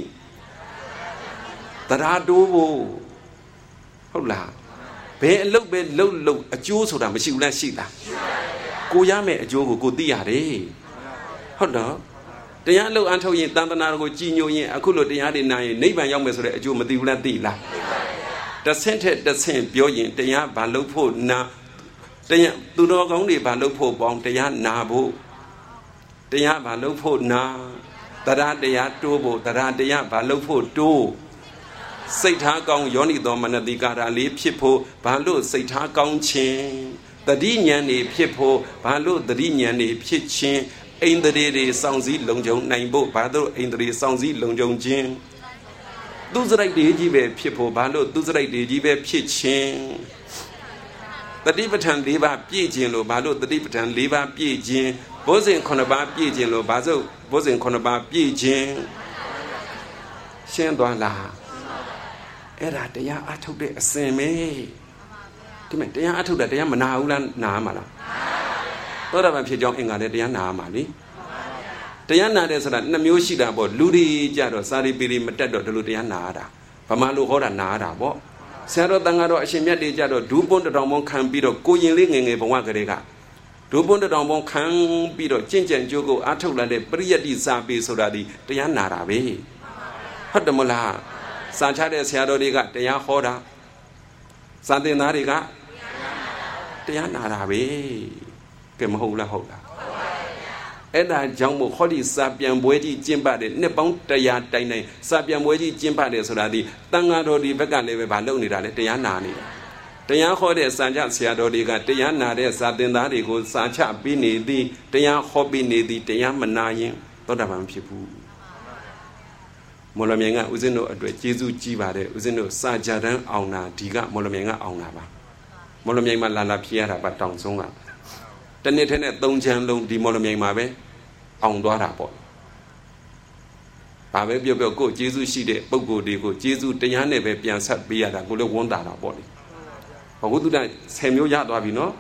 တရားတိုးဖို့ဟုတ်လားဘယ်အလုပ်ပဲလုပ်အကျိုးဆိုတာမရှိဘူးလားရှိလားကိုရမယ်အကျိုးကိုကိုသိရတယ်ဟုတ်တော့တရားအလုပ်အထုတ်ရင်တန်တနာကိုကြည်ညိုရင်အခုလိုတရားတွေနာရင်နိဗ္ဗာန်ရောက်မယ်ဆိုတဲ့အကျိုးမသိဘူးလားသိလားတဆင့်ထက်တဆင့်ပြောရင်တရားဘာလုပ်ဖို့နာတရားသူတော်ကောင်းတွေဘာလုပ်ဖို့ပေါင်းတရားနာဖို့တရားဘာလုပ်ဖို့နာတရားတိုးဖို့တရားဘာလုပ်ဖို့တိုးစိတ်ထားကောင်းယောနိသောမနတိကာရလေးဖြစ်ဖို့ဘာလို့စိတ်ထားကောင်းခြင်းတတိဉာဏ်နေဖြစ်ဖို့ဘာလို့တတိဉာဏ်နေဖြစ်ခြင်းအိန္ဒြေတွေစောင့်စည်းလုံခြုံနိုင်ဖို့ဘာလို့အိန္ဒြေစောင့်စည်းလုံခြုံခြင်းသူစရိုက်တွေကြီးပဲဖြစ်ဖို့ဘာလို့သူစရိုက်တွေကြီးပဲဖြစ်ခြင်းတတိပဋ္ဌာန်4ပါးပြည့်ခြင်းလို့ဘာလို့တတိပဋ္ဌာန်4ပါးပြည့်ခြင်းဘောဇဉ်9ပါးပြည့်ခြင်းလို့ဘာလို့ဘောဇဉ်9ပါးပြည့်ခြင်းရှင်းသွားလားအဲ့ဒါတရားအထုတ်တဲ့အစဉ်ပဲဒီမဲ့တရားအထုတ်တာတရားမနာဘူးလားနာမှာလားသောတာပန်ဖြစ်ကြောင်းအင်္ဂါနဲ့တရားနာမှာလေတရားနာတယ်ဆိုတာ2မျိုးရှိတာပေါ့လူတွေကြတော့စာရီပီရီမတက်တော့ဒီလိုတရားနာရတာဗမာလူဟောတာနာရတာပေါ့ဆရာတော်တန်ဃာတော်အရှင်မြတ်တွေကြတော့ဒူးပွန်းတောင်ပွန်းခံပြီးတော့ကိုရင်လေးငယ်ငယ်ဘဝကလေးကဒူးပွန်းတောင်ပွန်းခံပြီးတော့ကြင့်ကြံကြိုးကိုအထုတ်လာတဲ့ပရိယတ္တိစာပေဆိုတာဒီတရားနာတာပဲဟုတ်တယ်မလားစာချတဲ့ဆရာတော်တွေကတရားဟောတာစာသင်သားတွေကတရားနာတာပဲကဲမဟုတ်လားဟုတ်လားအဲ့ဒါကြောင့်မို့ခေါ်ဒီစာပြန်ပွဲကြီးကျင်းပတဲ့နှစ်ပေါင်း100တိုင်တိုင်စာပြန်ပွဲကြီးကျင်းပတယ်ဆိုတာဒီတန်ဃာတော်ဒီဘက်ကလည်းပဲမလုပ်နေတာလေတရားနာနေတာတရားဟောတဲ့စာချဆရာတော်တွေကတရားနာတဲ့စာသင်သားတွေကိုစာချပြီးနေသည်တရားဟောပြီးနေသည်တရားမနာရင်သောတာပန်မဖြစ်ဘူးမော်လမြိုင်ကဦးဇင်းတို့အတွက်ကျေးဇူးကြီးပါတယ်ဦးဇင်းတို့စာကြတန်းအောင်တာဒီကမော်လမြိုင်ကအောင်တာပါမော်လမြိုင်မှာလာဖြစ်ရတာပါတောင်ဆုံးကတနေ့ထဲနဲ့3ချမ်းလုံးဒီမော်လမြိုင်မှာပဲအောင်သွားတာပေါ့ဘာပဲပြောကိုကျေးဇူးရှိတဲ့ပုဂ္ဂိုလ်တွေကိုကျေးဇူးတရားနဲ့ပဲပြန်ဆက်ပေးရတာကိုလည်းဝန်းတာတာပေါ့လေဘဝတုဒ္ဒ10မျိုးရသွားပြီနော်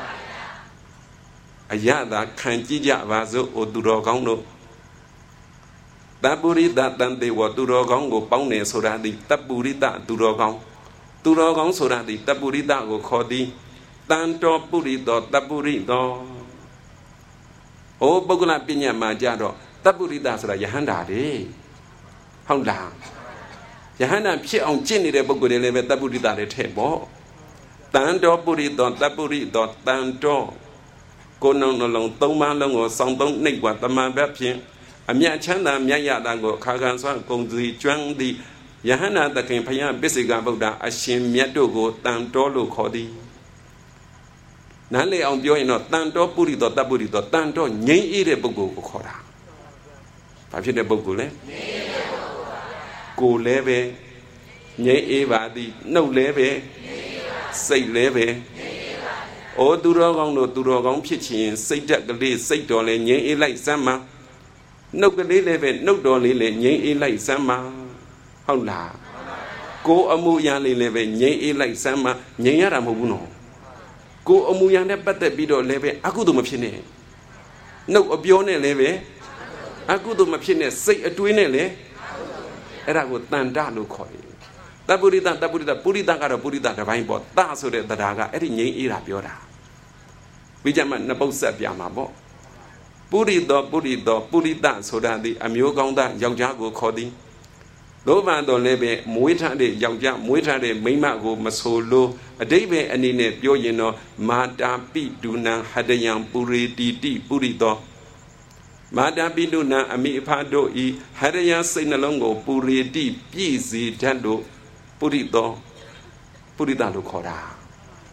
အရသာခံကြည့်ကြပါစို့အိုသူတော်ကောင်းတို့တပ္ပုရိသတန်တေဝသူတော်ကောင်းကိုပေါင်းနေဆိုတာဒီတပ္ပုရိသသူတော်ကောင်းဆိုတာဒီတပ္ပုရိသကိုခေါ်သည်တန်တော်ပုရိသောတပ္ပုရိသောဟိုပုဂ္ဂလပညာမှာကြတော့တပ္ပုရိသဆိုတာယဟန္တာလေဟုတ်လားယဟန္တာဖြစ်အောင်ကျင့်နေတဲ့ပုဂ္ဂိုလ်တွေလည်းပဲတပ္ပုရိသတွေထည့်ပေါ့တန်တော်ပုရိသောတပ္ပုရိသောတန်တော်ကိုယ်နှလုံး3ပါးလုံးကိုစောင့်သုံးနှိပ်ပွားတမန်ဘက်ဖြင့်အမြတ်ချမ်းသာမြတ်ရတာကိုခါခံစွာကုံစီကျွမ်းသည့်ယဟန္တာသခင်ဘုရားပစ္စေကဗုဒ္ဓအရှင်မြတ်တို့ကိုတန်တော်လို့ခေါ်သည်နားလေအောင်ပြောရင်တော့တန်တော်ပုရိသောတပ္ပုရိသောတန်တော်ငြိမ်းအေးတဲ့ပုဂ္ဂိုလ်ကိုခေါ်တာဘာဖြစ်တဲ့ပုဂ္ဂိုလ်လဲကိုယ်လည်းပဲငြိမ်းအေးပါသည်နှုတ်လည်းပဲစိတ်လည်းပဲဩသူတော်ကောင်းတို့သူတော်ကောင်းဖြစ်ခြင်းစိတ်ဓာတ်ကလေးစိတ်တော်လည်းငြိမ်းအေးလိုက်စမ်းမှာနှုတ်ကလေးလည်းပဲနှုတ်တော်လေးလည်းငြိမ်းအေးလိုက်စမ်းမှာဟုတ်လားကိုယ်အမှုရလေးလည်းပဲငြိမ်းအေးလိုက်စမ်းမှာငြိမ်းရတာမဟုတ်ဘူးနော်ကိုယ်အမှုရနဲ့ပတ်သက်ပြီးတော့လည်းပဲအကုသိုလ်မဖြစ်နဲ့နှုတ်အပြောနဲ့လည်းပဲအကုသိုလ်မဖြစ်နဲ့စိတ်အတွေးနဲ့လည်းအဲ့ဒါကိုတန်တလို့ခေါ်တယ်တပ္ပုရိသပုရိသကတော့ပုရိသတစ်ပိုင်းပေါ့တဆိုတဲ့တရားကအဲ့ဒီငြိမ်းအေးတာပြောတာပြီးကြမှာနှစ်ပုတ်ဆက်ပြမှာပေါ့ပုရိသဆိုတာဒီအမျိုးကောင်းသားယောက်ျားကိုခေါ်သည်လောဘတော်လည်းပဲမွေးထားတဲ့ယောက်ျားမွေးထားတဲ့မိန်းမကိုမဆိုလို့အတိပ္ပယ်အနေနဲ့ပြောရင်တော့မာတာပိဒုနံဟတယံပုရိတိတိပုရိသောမာတာပိဒုနံအမိအဖတို့ဤဟရယစိတ်နှလုံးကိုပုရိတိပြည့်စေတတ်လို့ပုရိသလို့ခေါ်တာ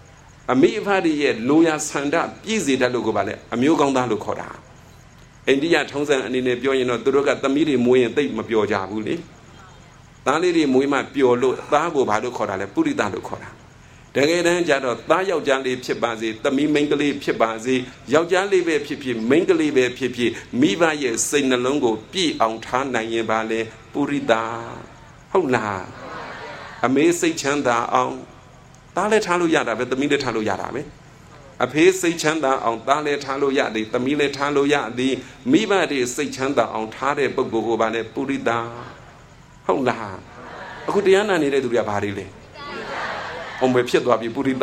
အမိအဖရဲ့လိုရာဆန္ဒပြည့်စေတတ်လို့ကိုပါလေအမျိုးကောင်းသားလို့ခေါ်တာအိန္ဒိယထုံးစံအနေနဲ့ပြောရင်တော့သူတို့ကသမီးတွေမွေးရင်သိပ်မပျော်ကြဘူးလေသားလေးတွေမွေးမှပျော်လို့သားကိုဘာလို့ခေါ်တာလဲပုရိသလို့ခေါ်တာတကယ်တမ်းကျတော့သားယောက်ျားလေးဖြစ်ပါစေသမီးမိန်းကလေးဖြစ်ပါစေယောက်ျားလေးပဲဖြစ်ဖြစ်မိန်းကလေးပဲဖြစ်ဖြစ်မိဘရဲ့စိတ်နှလုံးကိုပြည့်အောင်ထားနိုင်ရင်ပါလေပုရိသဟုတ်လားအမေစိတ်ချမ်းသာအောင်သားလည်းထားလို့ရတာပဲသမီးလည်းထားလို့ရတာပဲအဖေစိတ်ချမ်းသာအောင်သားလည်းထားလို့ရသည်သမီးလည်းထားလို့ရသည်မိဘတွေစိတ်ချမ်းသာအောင်ထားတဲ့ပုဂ္ဂိုလ်ကိုပါလေပုရိသဟုတ်လားအခုတရားနာနေတဲ့သူတွေကဘာတွေလဲအမေဖြစ်သွားပြီပုရိသ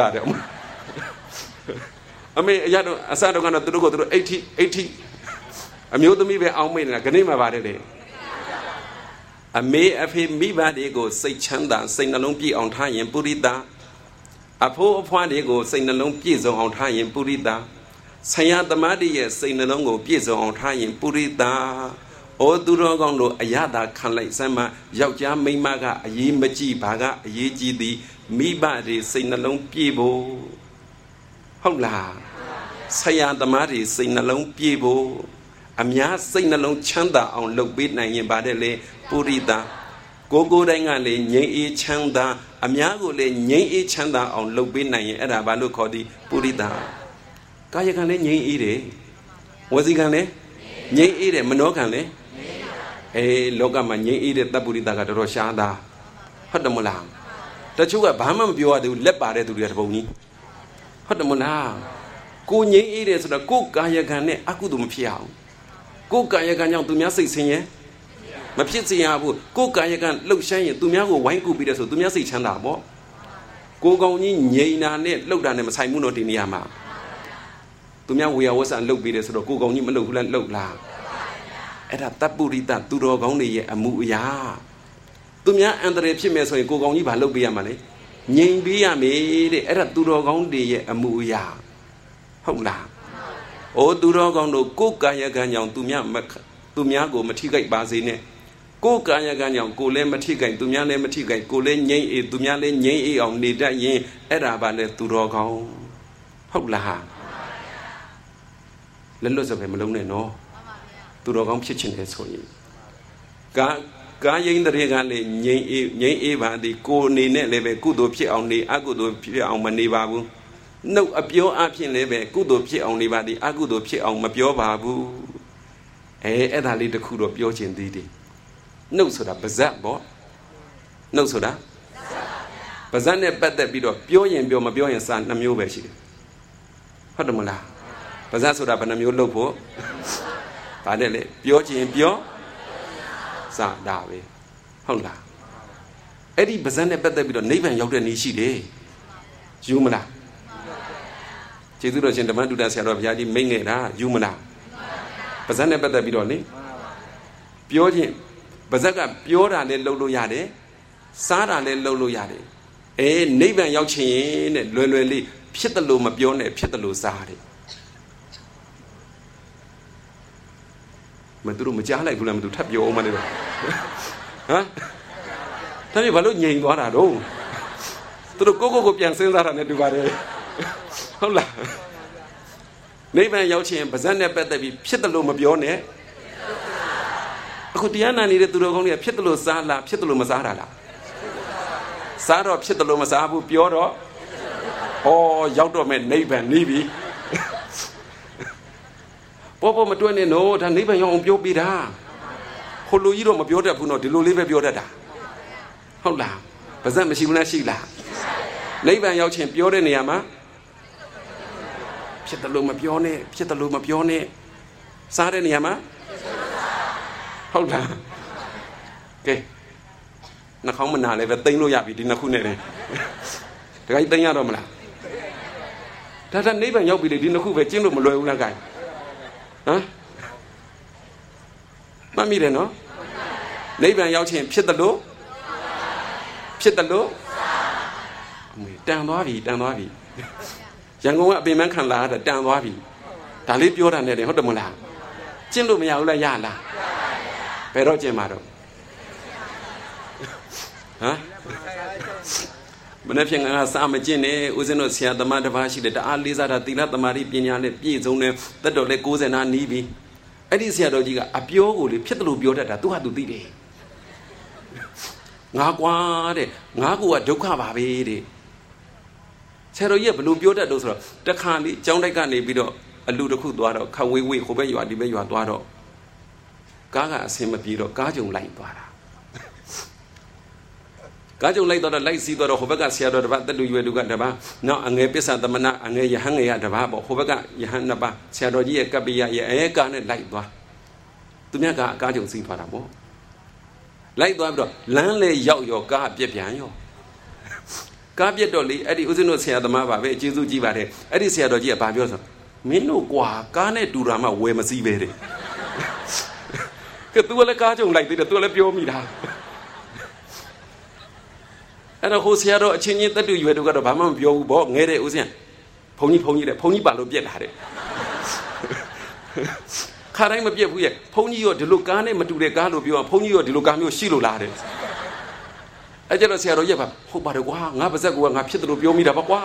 တဲ့အမေအရတော့အစတော့ကတော့သူတို့ကိုသူတို့80အမျိုးသမီးပဲအောင်းမိနေတာခဏမှပါတယ်လေအမေအဖေမိဘတွေကိုစိတ်ချမ်းသာစိတ်နှလုံးပြည့်အောင်ထားရင်ပုရိသအဖိုးအဖွားတွေကိုစိတ်နှလုံးပြည့်စုံအောင်ထားရင်ပုရိသဆရာသမားတွေရဲ့စိတ်နှလုံးကိုပြည့်စုံအောင်ထားရင်ပုရိသဩသူတော်ကောင်းတို့အရသာခံလိုက်စမ်းမယောက်ျားမိန်းမကအရေးမကြီးဘာကအရေးကြီးသည်မိဘတွေစိတ်နှလုံးပြည့်ဖို့ဟုတ်လားဆရာသမားတွေစိတ်နှလုံးပြည့်ဖို့အများစိတ်နှလုံးချမ်းသာအောင်လုပ်ပေးနိုင်ရင်ပါတယ်လေပုရိသကိုတိုင်းကလေငြိမ်းအေးချမ်းသာအများကိုလေငြိမ်းအေးချမ်းသာအောင်လုပ်ပေးနိုင်ရင်အဲ့ဒါဘာလို့ခေါ်သည်ပုရိသကာယကံလေငြိမ်းအေးတယ်ဝစီကံလေငြိမ်းအေးတယ်မနောကံလေလောကမှာငြိမ်းအေးတဲ့တပ်ပုရိသကတော်တော်ရှားသားဟုတ်တယ်မလားတချို့ကဘာမှမပြောရသေးဘူးလက်ပါတဲ့သူတွေကတပုံကြီးဟုတ်တယ်မလားကိုငြိမ်းအေးတယ်ဆိုတော့ကိုကာယကံနဲ့အကုသိုလ်မဖြစ်အောင်ကိုကာယကံကြောင့်သူများစိတ်ဆင်းရဲမဖြစ်စေရဘူးကိုကာယကံလှုပ်ရှားရင်သူများကိုဝိုင်းကူပြီးတဲ့ဆိုသူများစိတ်ချမ်းသာပေါ့ကိုကောင်ကြီးငြိမ်တာနဲ့လှုပ်တာနဲ့မဆိုင်ဘူးတော့ဒီနေရာမှာသူများဝေယဝဆန်လှုပ်ပြီးတယ်ဆိုတော့ကိုကောင်ကြီးမလှုပ်ဘူးလားလှုပ်လားအဲ့ဒါတပ်ပုရိသသူတော်ကောင်းတွေရဲ့အမှုအရာသူများအန္တရာယ်ဖြစ်မယ်ဆိုရင်ကိုကောင်ကြီးဘာလှုပ်ပေးရမှာလဲငြိမ်ပေးရမယ်တဲ့အဲ့ဒါသူတော်ကောင်းတွေရဲ့အမှုအရာဟုတ်လားဩသူတော်ကောင်းတို့ကိုကာယကံကြောင့်သူများကိုမထိခိုက်ပါစေနဲ့ကိုကာယကံကြောင့်ကိုလည်းမထိခိုက်သူများလည်းမထိခိုက်ကိုလည်းငြိမ်အေးသူများလည်းငြိမ်အေးအောင်နေတတ်ရင်အဲ့ဒါပါလေသူတော်ကောင်းဟုတ်လားလက်လွတ်စပယ်မလုံးနဲ့နော်သူတော်ကောင်းဖြစ်ခြင်းလေဆိုရင်ကာယိန္ဒြေကလည်းငြိမ်အေးပါသည်ကိုအနေနဲ့လည်းပဲကုသိုလ်ဖြစ်အောင်နေအကုသိုလ်ဖြစ်အောင်မနေပါဘူးနှုတ်အပြောအဖြစ်လည်းပဲကုသိုလ်ဖြစ်အောင်နေပါသည်အကုသိုလ်ဖြစ်အောင်မပြောပါဘူးအဲ့ဒါလေးတစ်ခုတော့ပြောခြင်းသေးတယ်နှုတ်ဆိုတာပါဇက်ပေါ့နှုတ်ဆိုတာပါဇက်နဲ့ပတ်သက်ပြီးတော့ပြောရင်ပြောမပြောရင်စာ2မျိုးပဲရှိတယ်ဟုတ်တယ်မလားပါဇက်ဆိုတာဘယ်နှမျိုးလုပ်ဖို့ဗါတဲ့လေပြောခြင်းပြောစာဒါပဲဟုတ်လားအဲ့ဒီပါဇက်နဲ့ပတ်သက်ပြီးတော့နိဗ္ဗာန်ရောက်တဲ့နည်းရှိတယ်ယူမလားကျေးဇူးတော်ရှင်ဓမ္မတုဒ္ဒဆရာတော်ဘုရားကြီးမိန့်နေတာယူမလားပါဇက်နဲ့ပတ်သက်ပြီးတော့လေပြောခြင်းပါဇက်ကပြောတာလည်းလုပ်လို့ရတယ်စားတာလည်းလုပ်လို့ရတယ်နိဗ္ဗာန်ရောက်ချင်ရင်တဲ့လွယ်လွယ်လေးဖြစ်တယ်လို့မပြောနဲ့ဖြစ်တယ်လို့စားတယ်မသူတို့မကြားလိုက်ဘူးလားမသူထပ်ပြောအောင်မလဲတော့ဟမ်ဒါပြဘာလို့ငြိမ်သွားတာတော့သူတို့ကိုပြန်စဉ်းစားတာနဲ့တူပါတယ်ဟုတ်လားနိဗ္ဗာန်ရောက်ချင်ပါဇက်နဲ့ပတ်သက်ပြီးဖြစ်တယ်လို့မပြောနဲ့အခုတရားနာနေတဲ့သူတော်ကောင်းတွေကဖြစ်တယ်လို့စားလားဖြစ်တယ်လို့မစားတာလားစားတော့ဖြစ်တယ်လို့မစားဘူးပြောတော့ရောက်တော့မဲ့နိဗ္ဗာန်နေပြီပေါ်မတွဲနဲ့နော်ဒါနိဗ္ဗာန်ရောက်အောင်ပြောပြတာဟိုလိုကြီးတော့မပြောတတ်ဘူးနော်ဒီလိုလေးပဲပြောတတ်တာဟုတ်လားပါဇက်မရှိဘူးလားရှိလားနိဗ္ဗာန်ရောက်ချင်ပြောတဲ့နေရာမှာဖြစ်တယ်လို့မပြောနဲ့ဖြစ်တယ်လို့မပြောနဲ့စားတဲ့နေရာမှာဟုတ်လားကဲနှာခေါင်းမနာလည်းပဲသိမ့်လို့ရပြီဒီနှစ်ခုနဲ့တည်းတခါကြီးသိမ့်ရတော့မလားဒါနိဗ္ဗာန်ရောက်ပြီလေဒီနှစ်ခုပဲကျင့်လို့မလွယ်ဘူးလားကဲဟမ်မှတ်မိတယ်နော်နိဗ္ဗာန်ရောက်ခြင်းဖြစ်တယ်လို့အမေတန်သွားပြီရန်ကုန်ကအပင်မခံလာတာတန်သွားပြီဒါလေးပြောတာနဲ့တယ်ဟုတ်တယ်မလားကျင့်လို့မရဘူးလားရလားဘယ်တော့ကျင့်မှာတော့ဟမ် mene phiền ngã sa mà trên này usen nó xia tama đa ba xí để ta lý ra tila tama đi pin nhà này pi giống này tất độ này cố sẽ na ní bi ấy đi xia đó gì cả apio của đi phiết lù apio đó tu hạt tu ti đi ngã qua đấy ngã của đâu cả bà bê đấy xe rồi giờ lù apio đó đâu rồi ta khai đi trong đây cái này bị đó lù đó khu toa đó khâu quỳ khu bây giờ đi bây giờ toa đó cá cả xem mà bị đó cá dùng lạnh toa đó cá trong lấy đó là lấy xí đó hồ bác xí đó là tất đuôi về đuôi cái đó nó anh nghe biết sao tầm nào anh nghe giờ hàng nghe đó bảo hồ bác giờ hàng nào xí đó gì cái bây giờ cái này lấy đó tụi nhá cá trong xí đó bố lấy đó rồi láng lên dạo dạo cá biết biển rồi cá biết đó đi, ấy đi uống nó xí tầm nào bảo về chỉ dụ chỉ bảo thế, ấy đi xí đó gì bảo biết sao mình nó quả cá này đủ ra mà về mà xí về đấy cái tôi lấy cá trong lấy thì tôi lấy biểu mi đãအဲ့တော့ဟိုဆရာတော်အချင်းချင်းတက်တူရွယ်တို့ကတော့ဘာမှမပြောဘူးဗောငဲတဲ့ဦးစင်ဘုန်းကြီးတဲ့ဘုန်းကြီးပါလို့ပြက်လာတဲ့ခါတိုင်းမပြက်ဘူးရဲ့ဘုန်းကြီးရောဒီလိုကားနဲ့မတူတဲ့ကားလို့ပြောဘုန်းကြီးရောဒီလိုကားမျိုးရှိလို့လားတဲ့အဲ့ကျတော့ဆရာတော်ရဲ့ပါဟုတ်ပါတယ်ကွာငါပါဇက်ကငါဖြစ်တယ်လို့ပြောမိတာပါကွာ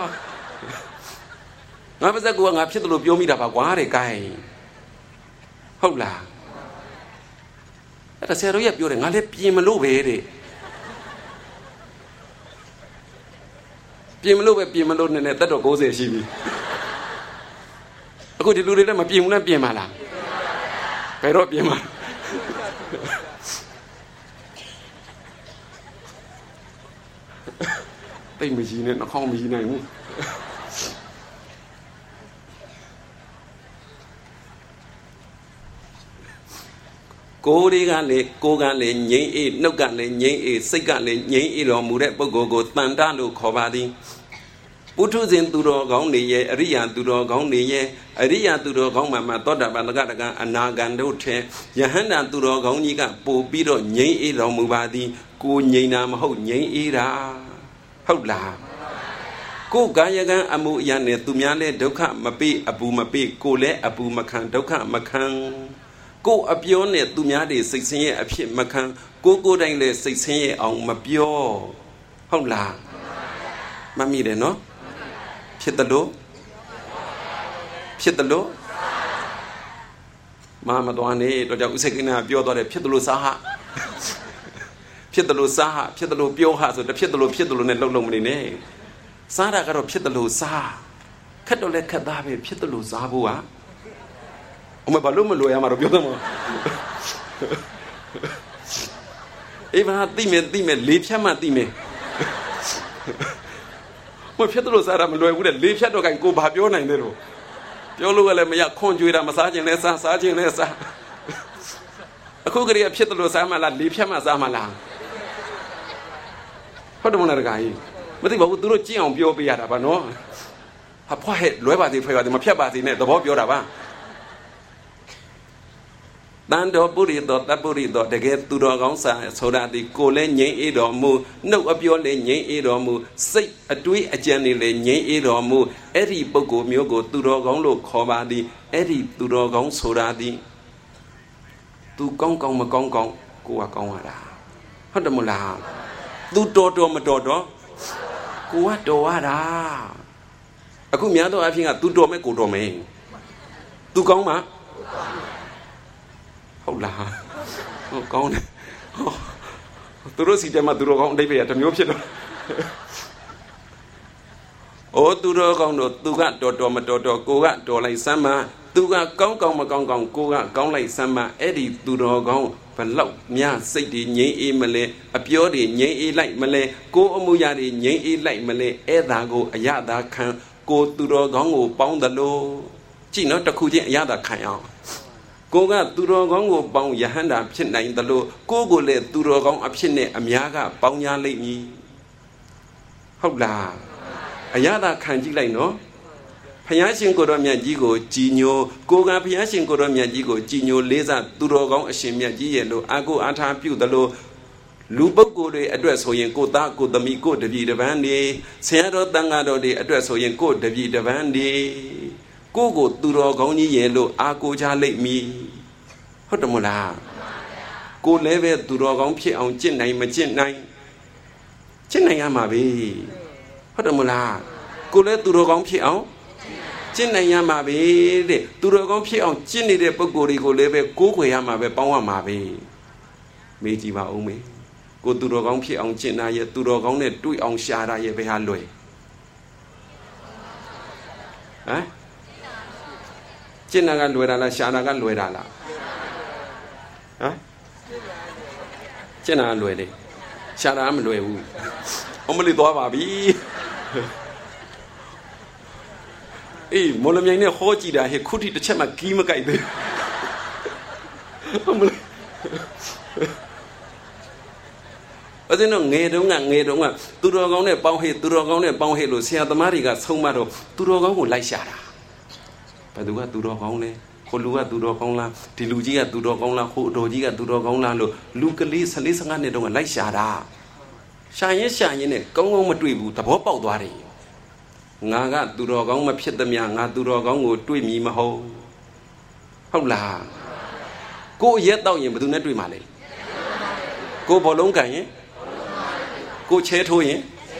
ငါပါဇက်ကငါဖြစ်တယ်လို့ပြောမိတာပါကွာတဲ့ gain ဟုတ်လားအဲ့ဒါဆရာတော်ရဲ့ပြောတယ်ငါလည်းပြင်မလို့ပဲတဲ့ပြင်မလို့ပဲပြင်မလို့နဲ့တက်တော့90ရှိပြီအခုဒီလူတွေလည်းမပြင်ဘူးနဲ့ပြင်ပါလားဘယ်တော့ပြင်မှာတိတ်မကြီးနဲ့နှာခေါင်းမကြီးနိုင်ဘူးကိုယ်တွေကလေကိုယ်ကလေငြိမ့်အေးနှုတ်ကလေငြိမ့်အေးစိတ်ကလေငြိမ့်အေးတော်မူတဲ့ပုဂ္ဂိုလ်ကိုတန်တလို့ခေါ်ပါသည်ပုထုဇဉ်သူတော်ကောင်းတွေရဲ့အရိယာသူတော်ကောင်းတွေရဲ့အရိယာသူတော်ကောင်းမှာသောတာပန်တက္ကະအနာဂံတို့ထဲယဟန္တာသူတော်ကောင်းကြီးကပို့ပြီးတော့ငြိမ့်အေးတော်မူပါသည်ကိုငြိမ့်တာမဟုတ်ငြိမ့်အေးတာဟုတ်လားကိုကာယကံအမှုအရာနဲ့သူများလဲဒုက္ခမပေးအပူမပေးကိုလဲအပူမခံဒုက္ခမခံကိုအပြောနဲ့သူများတွေစိတ်ဆင်းရဲအဖြစ်မခံကိုတိုင်းလဲစိတ်ဆင်းရဲအောင်မပြောဟုတ်လားမမိတယ်နော်ဖြစ်တယ်လို့မတော်နေတော့ကြောင့်ဥစိတ်ကနာပြောသွားတယ်ဖြစ်တယ်လို့စားဟဖြစ်တယ်လို့ပြောဟဆိုတဖြစ်တယ်လို့နဲ့လှုပ်မနေနဲ့စားတာကတော့ဖြစ်တယ်လို့စားခက်တော့လဲခက်သားပဲဖြစ်တယ်လို့စားဖို့ဟာအမဘာလို့မလွယ်ရမှာတော့ပြောသမှာအေးဘာသိမယ်လေးဖြတ်မှသိမယ်မဖြစ်တယ်လို့စားတာမလွယ်ဘူးတဲ့လေးဖြတ်တော့ကိုဘာပြောနိုင်တယ်တော့ပြောလို့လည်းမရခွန်ကြွေးတာမစားခြင်းနဲ့စားခြင်းနဲ့စားအခုကလေးဖြစ်တယ်လို့စားမှလားလေးဖြတ်မှစားမှလားဟုတ်တယ်မလားတခါကြီးမသိပါဘူးသူတို့ကြည့်အောင်ပြောပေးရတာပါနော်ဟာဖွားဟဲ့လွဲပါသေးဖွယ်ပါသေးမဖြတ်ပါသေးနဲ့သဘောပြောတာပါတန်တော်ပုရိသောတပုရိသောတကယ်သူတော်ကောင်းစာဆိုတာဒီကိုလည်းငြိမ့်အေးတော်မူနှုတ်အပြောလည်းငြိမ့်အေးတော်မူစိတ်အတွေးအကြံတွေလည်းငြိမ့်အေးတော်မူအဲ့ဒီပုဂ္ဂိုလ်မျိုးကိုသူတော်ကောင်းလို့ခေါ်ပါသည်အဲ့ဒီသူတော်ကောင်းဆိုတာဒီသူကောင်းမကောင်းကိုကကောင်းရတာဟုတ်တယ်မလားသူတော်မတော်ကိုကတော်ရတာအခုများသောအားဖြင့်ကသူတော်မဲ့ကိုတော်မယ်သူကောင်းမှာဟုတ်လားဟုတ်ကောင်းတယ်သူတို့စီတည်းမှာသူတို့ကောင်းအတိတ်ပဲတစ်မျိုးဖြစ်တော့အိုးသူတို့ကောင်းတော့သူကတော်မတော်ကိုကတော်လိုက်စမ်းမသူကကောင်းမကောင်းကိုကကောင်းလိုက်စမ်းမအဲ့ဒီသူတော်ကောင်းဘလောက်များစိတ်တွေငြိမ်းအေးမလဲအပြောတွေငြိမ်းအေးလိုက်မလဲကိုအမှုရာတွေငြိမ်းအေးလိုက်မလဲအဲ့ဒါကိုအရသာခံကိုသူတော်ကောင်းကိုပေါင်းတယ်လို့ကြည့်နော်တစ်ခုချင်းအရသာခံအောင်ကိုကသူတော်ကောင်းကိုပေါင်းယဟန္တာဖြစ်နိုင်တယ်လို့ကိုလည်းသူတော်ကောင်းအဖြစ်နဲ့အများကပေါင်းများလိမ့်မည်ဟုတ်လားအရသာခံကြည့်လိုက်နော်ဘုရားရှင်ကိုတော်မြတ်ကြီးကိုကြည်ညိုကိုကဘုရားရှင်ကိုတော်မြတ်ကြီးကိုကြည်ညိုလေးစားသူတော်ကောင်းအရှင်မြတ်ကြီးရဲ့လို့အာကိုအားထားပြုတယ်လို့လူပုဂ္ဂိုလ်တွေအတွက်ဆိုရင်ကိုသားကိုသမီးကိုတပည့်တပန်းနေဆရာတော်တန်ဃာတော်တွေအတွက်ဆိုရင်ကိုတပည့်တပန်းနေကိုသူတော်ကောင်းကြီးရဲ့လို့အာကိုချလိုက်မည်ဟုတ်တယ်မလားကိုလည်းပဲသူတော်ကောင်းဖြစ်အောင်ကျင့်နိုင်မကျင့်နိုင်ရမှာပဲဟုတ်တယ်မလားကိုလည်းသူတော်ကောင်းဖြစ်အောင်ကျင့်နိုင်ရမှာပဲတဲ့သူတော်ကောင်းဖြစ်အောင်ကျင့်နေတဲ့ပုဂ္ဂိုလ်တွေကိုလည်းပဲကိုးကွယ်ရမှာပဲပေါင်းရမှာပဲမေးကြည့်ပါဦးမေကိုသူတော်ကောင်းဖြစ်အောင်ကျင့်တာရဲ့သူတော်ကောင်းနဲ့တွေ့အောင်ရှာတာရဲ့ဘယ်ဟာလွယ်ဟမ်ကျင့်တာကလွယ်တာလားရှာတာကလွယ်တာလားဟမ်ကျင့်တာလွယ်တယ်ရှာတာမလွယ်ဘူးအမလီသွားပါပြီအေးမော်လမြိုင်နဲ့ဟောကြည့်တာဟဲ့ခုထိတစ်ချက်မှကီးမကြိုက်သေးအမလီအဲ့ဒါငယ်တုန်းကသူတော်ကောင်းနဲ့ပေါင်းဟဲ့လို့ဆရာသမားတွေကဆုံးမတော့သူတော်ကောင်းကိုလိုက်ရှာတာဘယ်သူကသူတော်ကောင်းလဲဟိုလူကသူတော်ကောင်းလားဒီလူကြီးကသူတော်ကောင်းလားဟိုအတော်ကြီးကသူတော်ကောင်းလားလို့လူကလေး14 15နှစ်တုန်းကလိုက်ရှာတာရှာရင်နဲ့ကောင်းကောင်းမတွေ့ဘူးသဘောပေါက်သွားတယ်ငါကသူတော်ကောင်းမဖြစ်သမျှငါသူတော်ကောင်းကိုတွေ့မည်မဟုတ်လားကိုရက်တော့ရင်ဘယ်သူနဲ့တွေ့မှာလဲကိုဘောလုံးကန်ရင်ကိုချဲထိုးရင်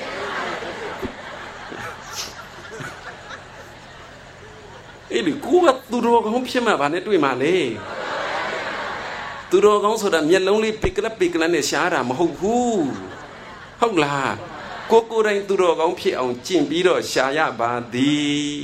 အဲ့ဒီကိုကသူတော်ကောင်းဖြစ်မှာဗာနဲ့တွေ့မှာလေသူတော်ကောင်းဆိုတာမျက်လုံးလေးပိကလနဲ့ရှားတာမဟုတ်ဘူးဟုတ်လားကိုယ်တိုင်သူတော်ကောင်းဖြစ်အောင်ကျင့်ပြီးတော့ရှာရပါသည်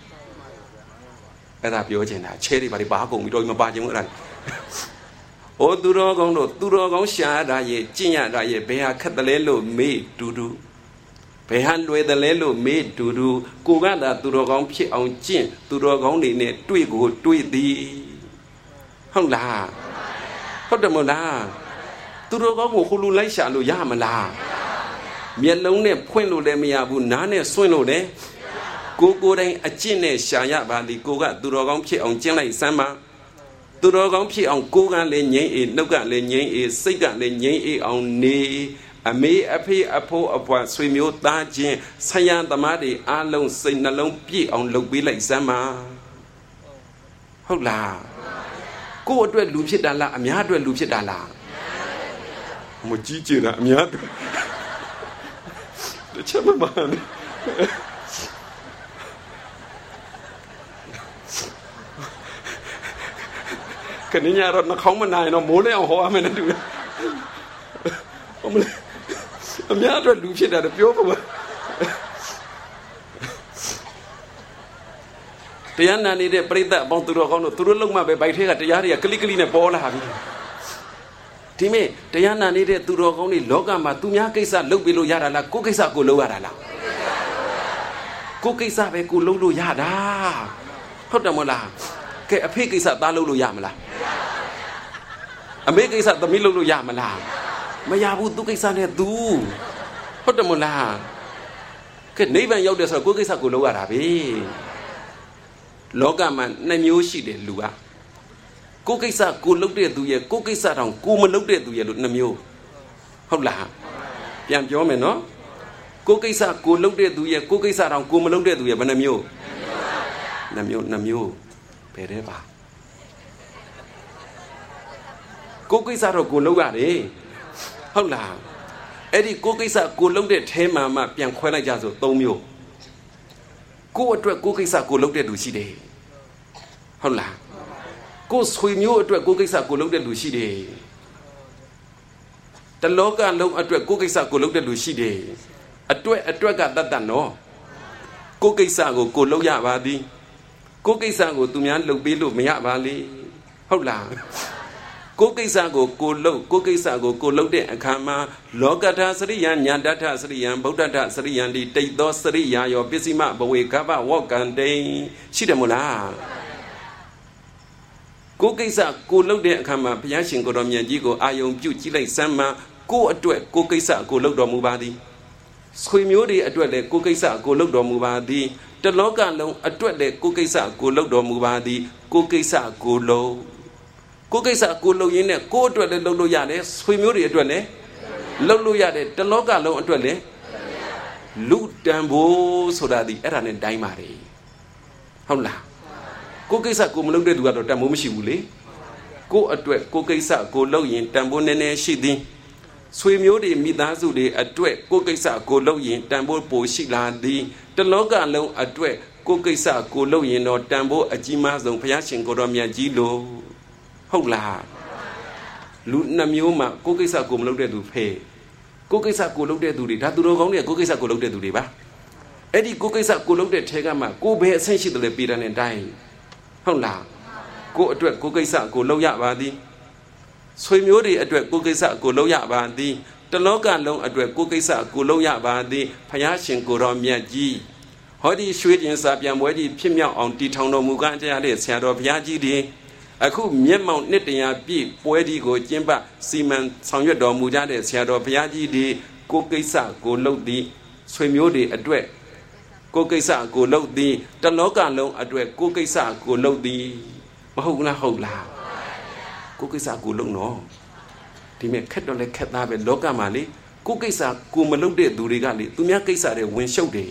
အဲ့ဒါပြောချင်တာချဲတွေပါကုန်ပြီးတော့မပါချင်ဘူးအဲ့ဒါဟိုသူတော်ကောင်းတို့သူတော်ကောင်းရှာရတာရဲ့ကျင့်ရတာရဲ့ဘယ်ဟာခက်တယ်လဲလို့မေးတူဘယ်ဟာလွယ်တယ်လဲလို့မေးတူကိုကသာသူတော်ကောင်းဖြစ်အောင်ကျင့်သူတော်ကောင်းတွေနဲ့တွေ့သည်ဟုတ်လားဟုတ်တယ်မဟုတ်လားသူတော်ကောင်းကိုဟိုလူလိုက်ရှာလို့ရမလားမျက်လုံးနဲ့ဖွင့်လို့လည်းမရဘူးနားနဲ့ဆွင့်လို့လည်းကိုယ်တိုင်အကျင့်နဲ့ရှာရပါသည်ကိုကသူတော်ကောင်းဖြစ်အောင်ကျင့်လိုက်စမ်းပါသူတော်ကောင်းဖြစ်အောင်ကိုယ်ကလည်းငြိမ်းအေးနှုတ်ကလည်းငြိမ်းအေးစိတ်ကလည်းငြိမ်းအေးအောင်နေအမေအဖေအဖိုးအဖွားဆွေမျိုးသားချင်းဆရာသမားတွေအားလုံးစိတ်နှလုံးပြည့်အောင်လုပ်ပေးလိုက်စမ်းပါဟုတ်လားကိုယ့်အတွက်လူဖြစ်တာလားအများအတွက်လူဖြစ်တာလားမကြီးကျယ်တာအများအတွက်တချက်မပါနဲ့ကနေညာတော့နှခေါင်းမနိုင်တော့မိုးလဲအောင်ဟောရမယ်နဲ့တူတယ်အများအတွက်လူဖြစ်တာပြောပါဦးတရားနာနေတဲ့ပြိဿအပေါင်းသူတော်ကောင်းတို့သူတို့လုံးမပဲဗိုက်ထဲကတရားတွေကကလိကလိနဲ့ပေါ်လာပြီဒီမဲ့တရားနာနေတဲ့သူတော်ကောင်းတွေလောကမှာသူများကိစ္စလုပ်ပြီးလို့ရတာလားကိုယ်ကိစ္စကိုလုပ်ရတာလားကိုယ်ကိစ္စပဲကိုလုပ်လို့ရတာဟုတ်တယ်မဟုတ်လားကဲအဖေကိစ္စသားလုပ်လို့ရမလားအမေကိစ္စသမီးလုပ်လို့ရမလားမရဘူးသူကိစ္စနဲ့သူဟုတ်တယ်မဟုတ်လားကဲနိဗ္ဗာန်ရောက်တယ်ဆိုတော့ကိုယ်ကိစ္စကိုလုပ်ရတာပဲလောကမှာနှစ်မျိုးရှိတယ်လူကကိုယ်ကိစ္စကိုလုပ်တဲ့သူရဲ့ကိုယ်ကိစ္စတောင်ကိုမလုပ်တဲ့သူရဲ့လို့နှစ်မျိုးဟုတ်လားပြန်ပြောမယ်နော်ကိုယ်ကိစ္စကိုလုပ်တဲ့သူရဲ့ကိုယ်ကိစ္စတောင်ကိုမလုပ်တဲ့သူရဲ့ဘယ်နှမျိုးနှစ်မျိုးဘယ်တဲ့ပါကိုယ်ကိစ္စတော့ကိုလုပ်ရတယ်ဟုတ်လားအဲ့ဒီကိုယ်ကိစ္စကိုလုပ်တဲ့ထဲမှာမှပြန်ခွဲလိုက်ကြဆို၃မျိုးကိုယ့်အတွက်ကိုယ်ကိစ္စကိုလုပ်တဲ့လူရှိတယ်ဟုတ်လားကိုယ်ဆွေမျိုးအတွက်ကိုယ်ကိစ္စကိုလုပ်တဲ့လူရှိတယ်တလောကလုံးအတွက်ကိုယ်ကိစ္စကိုလုပ်တဲ့လူရှိတယ်အတွက်ကတတ်နော်ကိုယ်ကိစ္စကိုကိုလုပ်ရပါသည်ကိုယ်ကိစ္စကိုသူများလုပ်ပေးလို့မရပါလေဟုတ်လားကိုယ်ကိစ္စကိုကိုလုပ်ကိုယ်ကိစ္စကိုကိုလုပ်တဲ့အခါမှာလောကထာစရိယံညာတထစရိယံဗုဒ္ဓထစရိယံဒီတိတ်သောစရိယာယောပစ္စည်းမဘဝေကပ္ပဝောကံတိရှိတယ်မို့လားကိုယ်ကိစ္စကိုလုပ်တဲ့အခါမှာဘုရားရှင်ကိုတော်မြတ်ကြီးကိုအာယုံပြုကြည့်လိုက်စမ်းမှာကိုယ့်အတွက်ကိုယ်ကိစ္စကိုလုပ်တော်မူပါသည်ဆွေမျိုးတွေအတွက်လည်းကိုယ်ကိစ္စကိုလုပ်တော်မူပါသည်တလောကလုံးအတွက်လည်းကိုယ်ကိစ္စကိုလုပ်တော်မူပါသည်ကိုယ်ကိစ္စကိုလုပ်ကိုယ်ကိစ္စကိုလုပ်ရင်းနဲ့ကိုယ့်အတွက်လည်းလုပ်လို့ရတယ်ဆွေမျိုးတွေအတွက်လည်းလုပ်လို့ရတယ်တလောကလုံးအတွက်လည်းလူတန်ဖို့ဆိုတာဒီအဲ့ဒါနဲ့တိုင်းပါတယ်ဟုတ်လားကိုယ်ကိစ္စကိုမလုပ်တဲ့သူကတော့တန်ဖိုးမရှိဘူးလေကိုယ့်အတွက်ကိုယ်ကိစ္စကိုလုပ်ရင်တန်ဖိုးနည်းနည်းရှိသည်ဆွေမျိုးတွေမိသားစုတွေအတွက်ကိုကိစ္စကိုလုပ်ရင်တန်ဖိုးပိုရှိလာသည်တလောကလုံးအတွက်ကိုကိစ္စကိုလုပ်ရင်တော့တန်ဖိုးအကြီးမားဆုံးဘုရားရှင်ကိုတော်မြတ်ကြီးလို့ဟုတ်လားလူနှမျိုးမှာကိုကိစ္စကိုမလုပ်တဲ့သူဖဲကိုကိစ္စကိုလုပ်တဲ့သူတွေဒါသူတော်ကောင်းတွေကကိုကိစ္စကိုလုပ်တဲ့သူတွေပါအဲ့ဒီကိုကိစ္စကိုလုပ်တဲ့ထဲကမှကိုဘယ်အဆင့်ရှိတယ်လဲပြည်တယ်နဲ့တိုင်းဟုတ်လားကိုအတွက်ကိုကိစ္စကိုလုပ်ရပါသည်ဆွေမျိုးတွေအတွက်ကိုကိစ္စကိုလုပ်ရပါသည်တလောကလုံးအတွက်ကိုကိစ္စကိုလုပ်ရပါသည်ဘုရားရှင်ကိုတော်မြတ်ကြီးဟောဒီရွှေကျင်စာပြန်ပွဲကြီးဖြစ်မြောက်အောင်တည်ထောင်တော်မူကားတရားတဲ့ဆရာတော်ဘုရားကြီးတွေအခုမျက်မှောက်နှစ်တရာပြည့်ပွဲဒီကိုကျင်းပစီမံဆောင်ရွက်တော်မူကြတဲ့ဆရာတော်ဘုရားကြီးတွေကိုကိစ္စကိုလုပ်သည်ဆွေမျိုးတွေအတွက်ကိုကိစ္စကိုလုပ်သည်တလောကလုံးအတွက်ကိုကိစ္စကိုလုပ်သည်မဟုတ်လားဟုတ်လားကိုကိစ္စကိုလုပ်နော်ဒီမဲ့ခက်တော့လဲခက်သားပဲလောကမှာလေကိုကိစ္စကိုမလုပ်တဲ့သူတွေကလေသူများကိစ္စတွေဝင်ရှုပ်တယ်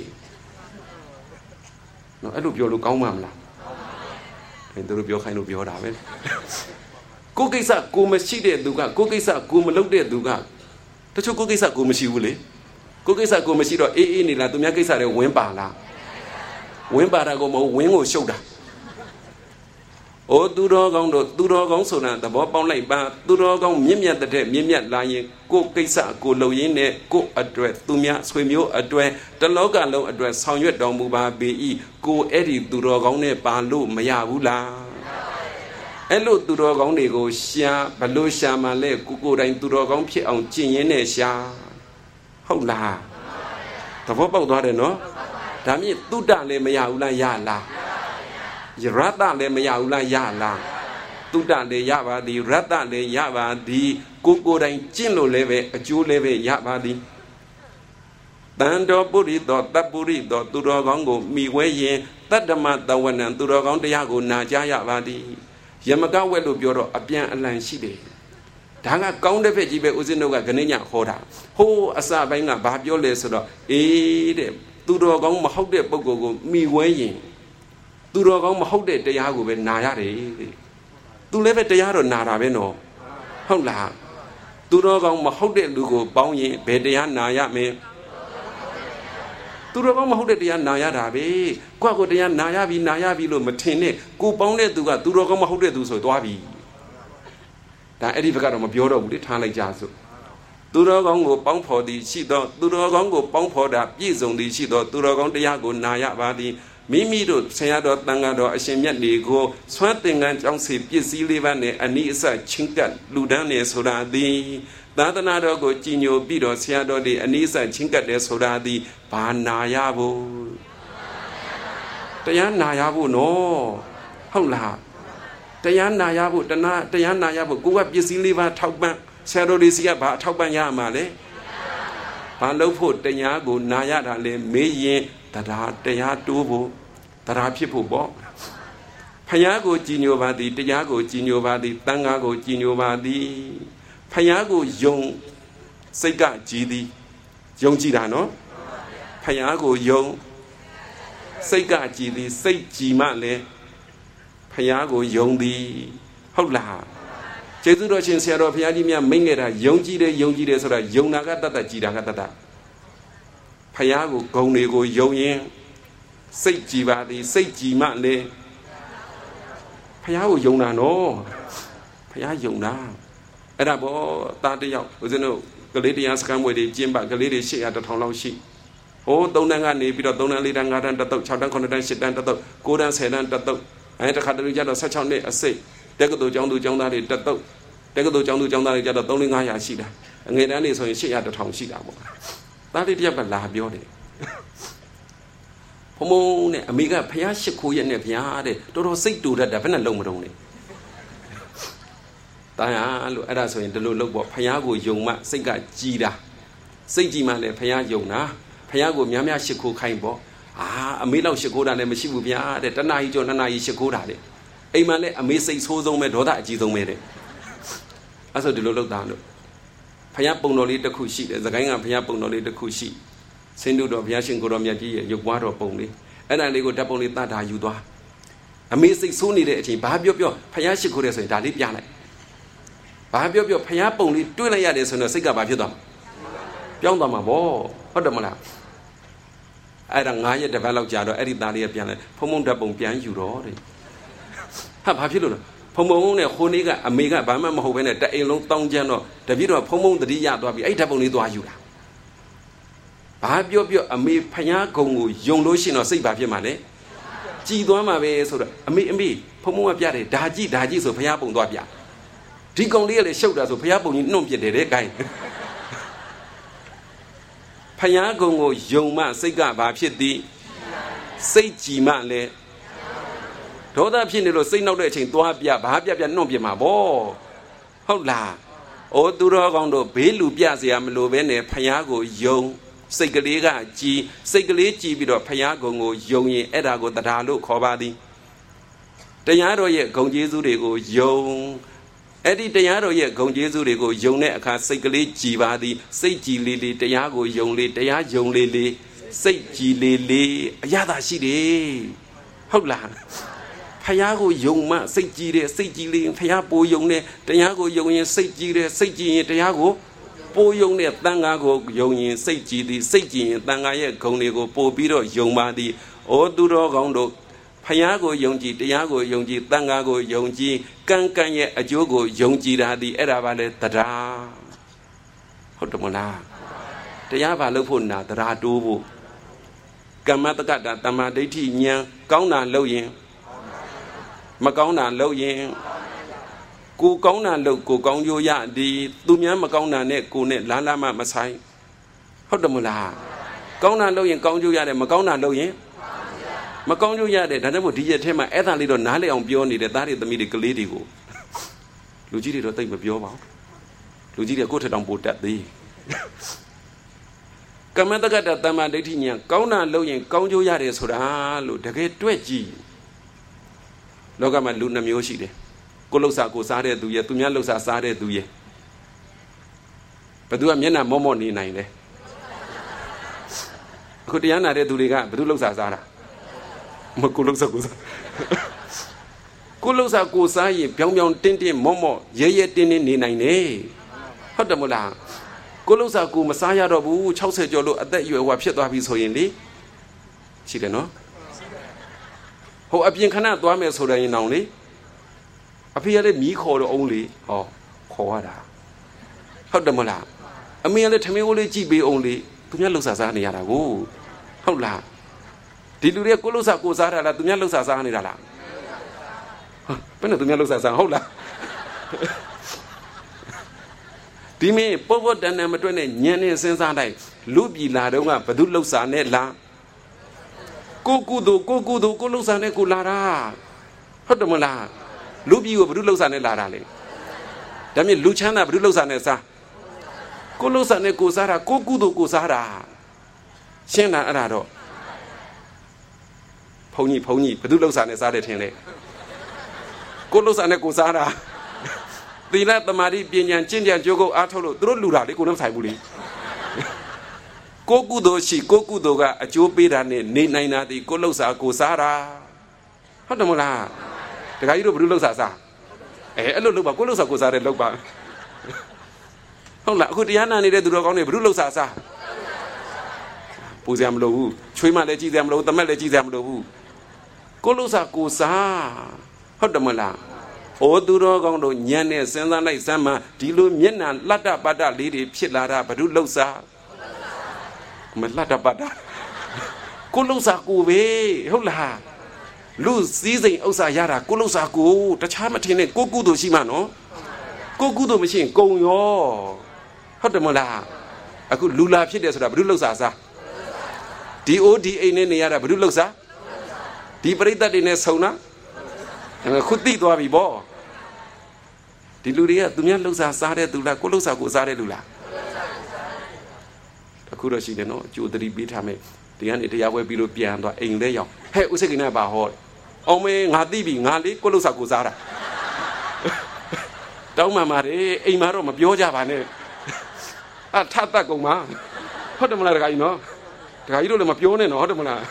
နော်အဲ့လိုပြောလို့ကောင်းမှာမလားသူတို့ပြောခိုင်းလို့ပြောတာပဲကိုကိစ္စကိုမရှိတဲ့သူကကိုကိစ္စကိုမလုပ်တဲ့သူကတချို့ကိုကိစ္စကိုမရှိဘူးလေကိုကိစ္စကိုမရှိတော့အေးအေးနေလားသူများကိစ္စတွေဝင်ပါလားဝင်ပါတာကိုမဟုတ်ဝင်းကိုရှုပ်တာအိုးသူတော်ကောင်းတို့သူတော်ကောင်းဆိုတာသဘောပေါက်လိုက်ပါသူတော်ကောင်းမြင့်မြတ်တဲ့မြင့်မြတ်လာရင်ကိုကိစ္စကိုလုပ်ရင်းနဲ့ကိုအတွက်သူများဆွေမျိုးအတွက်တလောကလုံးအတွက်ဆောင်ရွက်တော်မူပါပေ၏ကိုအဲ့ဒီသူတော်ကောင်းနဲ့ပါလို့မရဘူးလားအဲ့လိုသူတော်ကောင်းတွေကိုရှာဘလို့ရှာမှလဲကိုယ်တိုင်သူတော်ကောင်းဖြစ်အောင်ကျင့်ရင်းနဲ့ရှာဟုတ်လားသဘောပေါက်သွားတယ်နော်ဒါမြင့်သုတ္တလည်းမရဘူးလားရလားရတ္တလည်းမရဘူးလားရလားသုတ္တလည်းရပါသည်ရတ္တလည်းရပါသည်ကိုယ်တိုင်ကျင့်လို့လည်းပဲအကျိုးလည်းပဲရပါသည်တန်တော်ပုရိသောတပ်ပုရိသောသူတော်ကောင်းကိုမိဝဲရင်တတ္တမတဝနံသူတော်ကောင်းတရားကိုနာကြားရပါသည်ယမကဝက်လို့ပြောတော့အပြန်အလှန်ရှိတယ်ဒါကကောင်းတဲ့ဘက်ကြီးပဲဦးဇင်းတို့ကခဏညဟောတာဟိုးအစပိုင်းကဘာပြောလဲဆိုတော့အေးတဲ့သူတော်ကောင်းမဟုတ်တဲ့ပုဂ္ဂိုလ်ကိုမိဝဲရင်သူတော်ကောင်းမဟုတ်တဲ့တရားကိုပဲနာရတယ်တဲ့သူလည်းပဲတရားတော့နာတာပဲနော်ဟုတ်လားသူတော်ကောင်းမဟုတ်တဲ့လူကိုပေါင်းရင်ဘယ်တရားနာရမလဲသူတော်ကောင်းမဟုတ်တဲ့တရားနာရတာပဲကိုတရားနာရပြီလို့မထင်နဲ့ကိုပေါင်းတဲ့သူကသူတော်ကောင်းမဟုတ်တဲ့သူဆိုသွားပြီဒါအဲ့ဒီဘက်ကတော့မပြောတော့ဘူးလေထားလိုက်ကြစို့သူတော်ကောင်းကိုပေါင်းဖော်သည်ရှိသောသူတော်ကောင်းကိုပေါင်းဖော်တာပြည့်စုံသည်ရှိသောသူတော်ကောင်းတရားကိုနာရပါသည်မိမိတို့ဆရာတော်တန်ခါတော်အရှင်မြတ်တွေကိုဆွမ်းသင်္ကန်းကြောင့်စီပစ္စည်းလေးပါးနဲ့အနိအစချင်းကပ်လူဒန်းနေဆိုတာသည်သာသနာတော်ကိုကြည်ညိုပြီးတော့ဆရာတော်တွေအနိအစချင်းကပ်တယ်ဆိုတာသည်ဘာနာရဖို့တရားနာရဖို့နော်ဟုတ်လားတရားနာရဖို့တရားနာရဖို့ကိုကပစ္စည်းလေးပါထောက်ပံ့ဆရာတော်တွေစီကဘာထောက်ပံ့ရမှာလဲဘာလို့ဖို့တရားကိုနာရတာလဲမေးရင်တရားတိုးဖို့တရားဖြစ်ဖို့ပေါ့ဖယားကိုကြည်ညိုပါသည်တရားကိုကြည်ညိုပါသည်တန်ခါကိုကြည်ညိုပါသည်ဖယားကိုယုံစိတ်ကကြည်သည်ယုံကြည်တာနော်ဖယားကိုယုံစိတ်ကကြည်သည်စိတ်ကြည်မှလည်းဖယားကိုယုံသည်ဟုတ်လားကျေးဇူးတော်ရှင်ဆရာတော်ဘုရားကြီးများမိန့်ခဲ့တာယုံကြည်တယ်ဆိုတာယုံတာကတတ်တတ်ကြည်တာကတတ်တတ်ဖယားကိုဂုံတွေကိုယုံရင်စိတ်ကြည်ပါသည်စိတ်ကြည်မှလည်းဖယားကိုယုံတာနော်ဖယားယုံတာအဲ့ဒါပေါ့သားတယောက်ဦးဇင်းတို့ကလေးတရားစခန်းမွေတွေကျင်းပကလေးတွေ800 1000လောက်ရှိဟို3တန်းကနေပြီးတော့3တန်း4တန်း5တန်းတသုတ်6တန်း9တန်း10တန်းတသုတ်9တန်း10တန်းတသုတ်အဲတခါတလေကျတော့16နှစ်အစိတ်တက္ကသိုလ်ကျောင်းသူကျောင်းသားတွေတသုတ်တက္ကသိုလ်ကျောင်းသူကျောင်းသားတွေကျတော့3-500ရှိတာအငယ်တန်းတွေဆိုရင်800 1000ရှိတာပေါ့သားလေးတယောက်ကလာပြောတယ်ဖုံဖုံနဲ့အမေကဖျားရှိခိုးရက်နဲ့ဖျားတဲ့တော်တော်စိတ်တူတတ်တာဘယ်နဲ့လုံးမတုံးနဲ့တာယာလို့အဲ့ဒါဆိုရင်ဒီလိုလုပ်ပေါ့ဖျားကိုယုံမှစိတ်ကကြည်တာစိတ်ကြည်မှလည်းဖျားယုံတာဖျားကိုများများရှိခိုးခိုင်းပေါ့အမေလောက်ရှိခိုးတာလည်းမရှိဘူးဗျာတဲ့တနာကြီးကျော်2နာရီရှိခိုးတာတဲ့အိမ်မှာလည်းအမေစိတ်ဆိုးဆုံးပဲဒေါသအကြီးဆုံးပဲတဲ့အဲ့ဆိုဒီလိုလုပ်တာလို့ဖျားပုံတော်လေးတစ်ခုရှိတယ်သခိုင်းကဖျားပုံတော်လေးတစ်ခုရှိဆင်းတုတော်ဘုရားရှင်ကိုတော်မြတ်ကြီးရဲ့ရုပ်ပွားတော်ပုံလေးအဲ့ဒါလေးကိုဓာတ်ပုံလေးတတ်တာယူသွားအမေစိတ်ဆိုးနေတဲ့အချိန်ဘာပြောဖျားရှိခိုးတယ်ဆိုရင်ဒါလေးပြလိုက်ဘာပြောပြောဖျားပုံလေးတွေးလိုက်ရတယ်ဆိုတော့စိတ်ကဘာဖြစ်သွားမှာပြောင်းသွားမှာပေါ့ဟုတ်တယ်မလားအဲ့ဒါ9ရက်တစ်ပတ်လောက်ကြာတော့အဲ့ဒီသားလေးကပြန်လဲဖုံဖုံဓာတ်ပုံပြန်ယူတော့တဲ့ဟာဘာဖြစ်လို့လဲဖုံဖုံနဲ့ခိုးနေကအမေကဘာမှမဟုတ်ဘဲနဲ့တအိမ်လုံးတောင်းကျမ်းတော့တပြည့်တော့ဖုံဖုံတတိယသွားပြီးအဲ့ဓာတ်ပုံလေးသွားယူတာဘာပြောပြောအမေဖျားကုံကိုယုံလို့ရှိရင်တော့စိတ်ဘာဖြစ်မှာလဲကြည်သွားမှာပဲဆိုတော့အမေဖုံဖုံကပြတယ်ဒါကြည့်ဆိုဖျားပုံသွားပြဒီကောင်လေးကလည်းရှုပ်တာဆိုဖျားပုံကြီးနှုတ်ပြတယ်တဲ့ဂိုင်းဖျားကုံကိုယုံမှစိတ်ကဘာဖြစ်သည်စိတ်ကြည်မှလည်းဒေါသဖြစ်နေလို့စိတ်နောက်တဲ့အချိန်သွားပြဘာပြနှုတ်ပြမှာပေါ့ဟုတ်လားအိုသူတော်ကောင်းတို့ဘေးလူပြเสียမလို့ပဲနဲ့ဖျားကိုယုံစိတ်ကလေးကကြည်စိတ်ကလေးကြည်ပြီးတော့ဖျားကုံကိုယုံရင်အဲ့ဒါကိုတရားလို့ခေါ်ပါသည်တရားတော်ရဲ့ဂုဏ်ကျေးဇူးတွေကိုယုံအဲ့ဒီတရားတော်ရဲ့ဂုဏ်ကျေးဇူးတွေကိုယုံတဲ့အခါစိတ်ကလေးကြည်ပါသည်စိတ်ကြည်လေးတရားကိုယုံလေးတရားယုံလေးစိတ်ကြည်လေးအရသာရှိတယ်ဟုတ်လားဖျားကိုယုံမှစိတ်ကြည်တယ်စိတ်ကြည်လေးဖျားပိုယုံတယ်တရားကိုယုံရင်စိတ်ကြည်တယ်စိတ်ကြည်ရင်တရားကိုပိုယုံတဲ့တန်ခါကိုယုံရင်စိတ်ကြည်သည်စိတ်ကြည်ရင်တန်ခါရဲ့ဂုဏ်တွေကိုပို့ပြီးတော့ယုံပါသည်ဩသူတော်ကောင်းတို့ဖျားကိုယုံကြည်တရားကိုယုံကြည်တန်ခါကိုယုံကြည်ကံကံရဲ့အကျိုးကိုယုံကြည်တာသည်အဲ့ဒါပါလေတရားဟုတ်တယ်မလားတရားပါလို့ဖို့နာတရားတိုးဖို့ကမ္မတက္ကတာတမ္မာဒိဋ္ဌိဉာဏ်ကောင်းတာလုပ်ရင်မကောင်းတာလုပ်ရင်ကိုကောင်းတာလုပ်ကိုကောင်းကျိုးရသည်သူများမကောင်းတာနဲ့ကိုနဲ့လားမဆိုင်ဟုတ်တယ်မလားကောင်းတာလုပ်ရင်ကောင်းကျိုးရတယ်မကောင်းတာလုပ်ရင်မကောင်းကျိုးရတယ်ဒါကြောင့်မို့ဒီရက်ထဲမှာအဲ့ဒါလေးတော့နားလည်အောင်ပြောနေတဲ့သားတွေသမီးတွေကလေးတွေကိုလူကြီးတွေတော့သိမပြောပါဘူးလူကြီးတွေကိုယ့်ထက်တောင်ပိုတတ်သေးကမ္မတက္ကတာတမ္မာဒိဋ္ဌိဉာဏ်ကောင်းတာလုပ်ရင်ကောင်းကျိုးရတယ်ဆိုတာလို့တကယ်တွေ့ကြည့်လောကမှာလူနှမျိုးရှိတယ်ကိုလှုပ်စာကိုစားတဲ့သူရဲ့သူများလှုပ်စာစားတဲ့သူရဲ့ဘယ်သူကမျက်နှာမော့မော့နေနိုင်လဲအခုတရားနာတဲ့သူတွေကဘယ်သူလှုပ်စာစားတာမကိုလှုပ်စာကိုစားကိုလှုပ်စာကိုစားရင်ပြောင်းတင်းမော့မော့ရဲတင်းနေနိုင်တယ်ဟုတ်တယ်မလားကိုလှုပ်စာကိုမစားရတော့ဘူး60ကျော်လို့အသက်အရွယ်ဟွာဖြစ်သွားပြီဆိုရင်လေရှိတယ်နော်ဟိုအပြင်ခဏသွားမယ်ဆိုတဲ့ရင်အောင်လေအဖေကလည်းမီးခေါ်တော့အောင်လေဟောခေါ်ရတာဟုတ်တယ်မလားအမေကလည်းထမင်းအိုးလေးကြည့်ပေးအောင်လေသူများလှုပ်စားနေရတာကိုဟုတ်လားဒီလူတွေကကိုလှုပ်စားကိုစားတာလားသူများလှုပ်စားနေတာလားဘယ်နဲ့သူများလှုပ်စားဟုတ်လားဒီမင်းပုတ်တန်တန်မတွက်နဲ့ညံနေစဉ်းစားလိုက်လူပြည်လာတော့ကဘသူလှုပ်စားနဲ့လားကိုကုသိုလ်ကိုလှုပ်စားနဲ့ကိုလာတာဟုတ်တယ်မလားလူပြည်ကိုဘသူလှုပ်စားနဲ့လာတာလေဒါမြင်လူချမ်းသာဘသူလှုပ်စားနဲ့စားကိုလှုပ်စားနဲ့ကိုစားတာကိုကုသိုလ်ကိုစားတာရှင်းလားအဲ့ဒါတော့ဘုန်းကြီးဘသူလှုပ်စားနဲ့စားတယ်ထင်လေကိုလှုပ်စားနဲ့ကိုစားတာသီလသမာဓိပညာကျင့်ကြံကြိုးကုပ်အားထုတ်လို့သူတို့လူတာလေကိုလည်းမဆိုင်ဘူးလေကိုကုသိုလ်ရှိကိုကုသိုလ်ကအကျိုးပေးတာနဲ့နေနိုင်တာဒီကိုလှုပ်စားကိုစားတာဟုတ်တယ်မလားတခါကြီးတို့ဘယ်လိုလှုပ်စားအဲ့လိုလုပ်ပါကိုလှုပ်စားကိုစားတယ်လုပ်ပါဟုတ်လားအခုတရားနာနေတဲ့သူတော်ကောင်းတွေဘယ်လိုလှုပ်စားပူစရာမလိုဘူးချွေးမလည်းကြည့်စရာမလိုဘူးတမက်လည်းကြည့်စရာမလိုဘူးကိုလှုပ်စားကိုစားဟုတ်တယ်မလားအိုသူတော်ကောင်းတို့ညံနဲ့စဉ်းစားလိုက်စမ်းမှဒီလိုမျက်နှာလတ်တပတ်တလေးတွေဖြစ်လာတာဘယ်လိုလှုပ်စားမလတ်တပတ်တာကိုလှုပ်စားကိုပဲဟုတ်လားလူစည်းစိမ်ဥစ္စာရတာကိုလှုပ်စားကိုတခြားမထင်နဲ့ကိုကုသိုလ်ရှိမှနော်ကိုကုသိုလ်မရှိရင်ကုံရောဟုတ်တယ်မလားအခုလူလာဖြစ်တယ်ဆိုတာဘယ်လိုလှုပ်စားဒီအိုဒီအိမ်နဲ့နေရတာဘယ်လိုလှုပ်စားဒီပရိသတ်တွေနဲ့ဆုံတာခုသိသွားပြီပေါ့ဒီလူတွေကသူများလှုပ်စားတဲ့သူလားကိုလှုပ်စားကိုစားတဲ့လူလားအခုတော့ရှိတယ်နော်အကျိုးသတိပေးထားမယ်ဒီကနေတရားပွဲပြီးလို့ပြန်သွားအိမ်လဲရောက်ဟဲ့ဥစိတ်ကနဲ့ပါဟောအောင်မေငါသိပြီငါလေးကိုလှုပ်စားကိုစားတာတောင်းမှမာတယ်အိမ်မှာတော့မပြောကြပါနဲ့ထတတ်ကုန်ပါဟုတ်တယ်မလားတခါကြီးနော်တခါကြီးတို့လည်းမပြောနဲ့နော်ဟုတ်တယ်မလား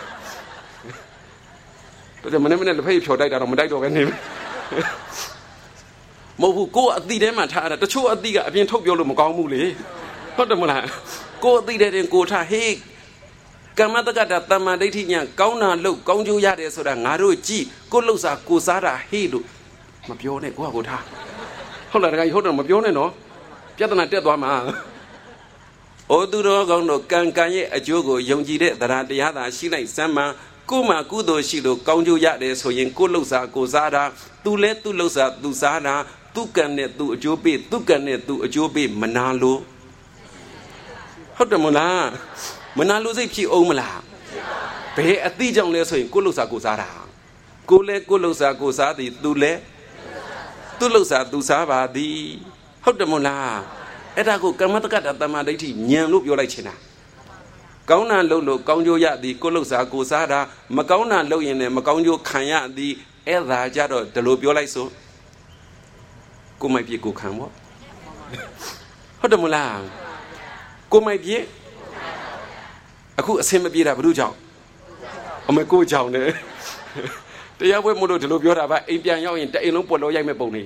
တော့မနေ့လက်ဖက်ဖြော်တိုက်တာတော့မတိုက်တော့ပဲနေမဟုတ်ဘူးကိုယ်အတိထဲမှာထားတာတချို့အတိကအပြင်ထုတ်ပြောလို့မကောင်းဘူးလေဟုတ်တယ်မလားကိုယ်အတိထဲတင်ကိုထားဟေးကမ္မတက္ကတာတမ္မာဒိဋ္ဌိညာကောင်းတာလို့ကောင်းကျိုးရတယ်ဆိုတာငါတို့ကြည့်ကိုလှုပ်စားကိုစားတာဟေးလို့မပြောနဲ့ကိုထားဟုတ်လားတခါကြီးဟုတ်တယ်မပြောနဲ့နော်ပြဿနာတက်သွားမှာဩသူတော်ကောင်းတို့ကံကံရဲ့အကျိုးကိုယုံကြည်တဲ့တရားတရားသာရှိလိုက်စမ်းမှကိုမှကုသိုလ်ရှိလို့ကောင်းကျိုးရတယ်ဆိုရင်ကိုလှုပ်စားကိုစားတာသူလဲသူလှုပ်စားသူစားတာသူကံနဲ့သူအကျိုးပေးသူကံနဲ့သူအကျိုးပေးမနာလို့ဟုတ်တယ်မလားမနာလို့စိတ်ဖြစ်အောင်မလားဘယ်အတိကြောင့်လဲဆိုရင်ကိုလှုပ်စားကိုစားတာကိုလဲကိုလှုပ်စားကိုစားသည်သူလဲသူလှုပ်စားသူစားပါသည်ဟုတ်တယ်မလားအဲ့ဒါကိုကမ္မတက္ကတာတမ္မာဒိဋ္ဌိဉာဏ်လို့ပြောလိုက်ချင်တာကောင်းတာလုပ်လို့ကောင်းကျိုးရသည်ကိုလှုပ်စားကိုစားတာမကောင်းတာလုပ်ရင်လည်းမကောင်းကျိုးခံရသည်အဲ့ဒါကြတော့ဒီလိုပြောလိုက်ဆိုကိုမိုက်ပြေကိုခံပေါ့ဟုတ်တယ်မလားကိုမိုက်ပြေအခုအစင်မပြေတာဘယ်သူကြောင့်အမေကိုကြောင့်လေတရားပွဲမို့လို့ဒီလိုပြောတာပါအိမ်ပြန်ရောက်ရင်တအိမ်လုံးပွက်လို့ရိုက်မဲ့ပုံနေ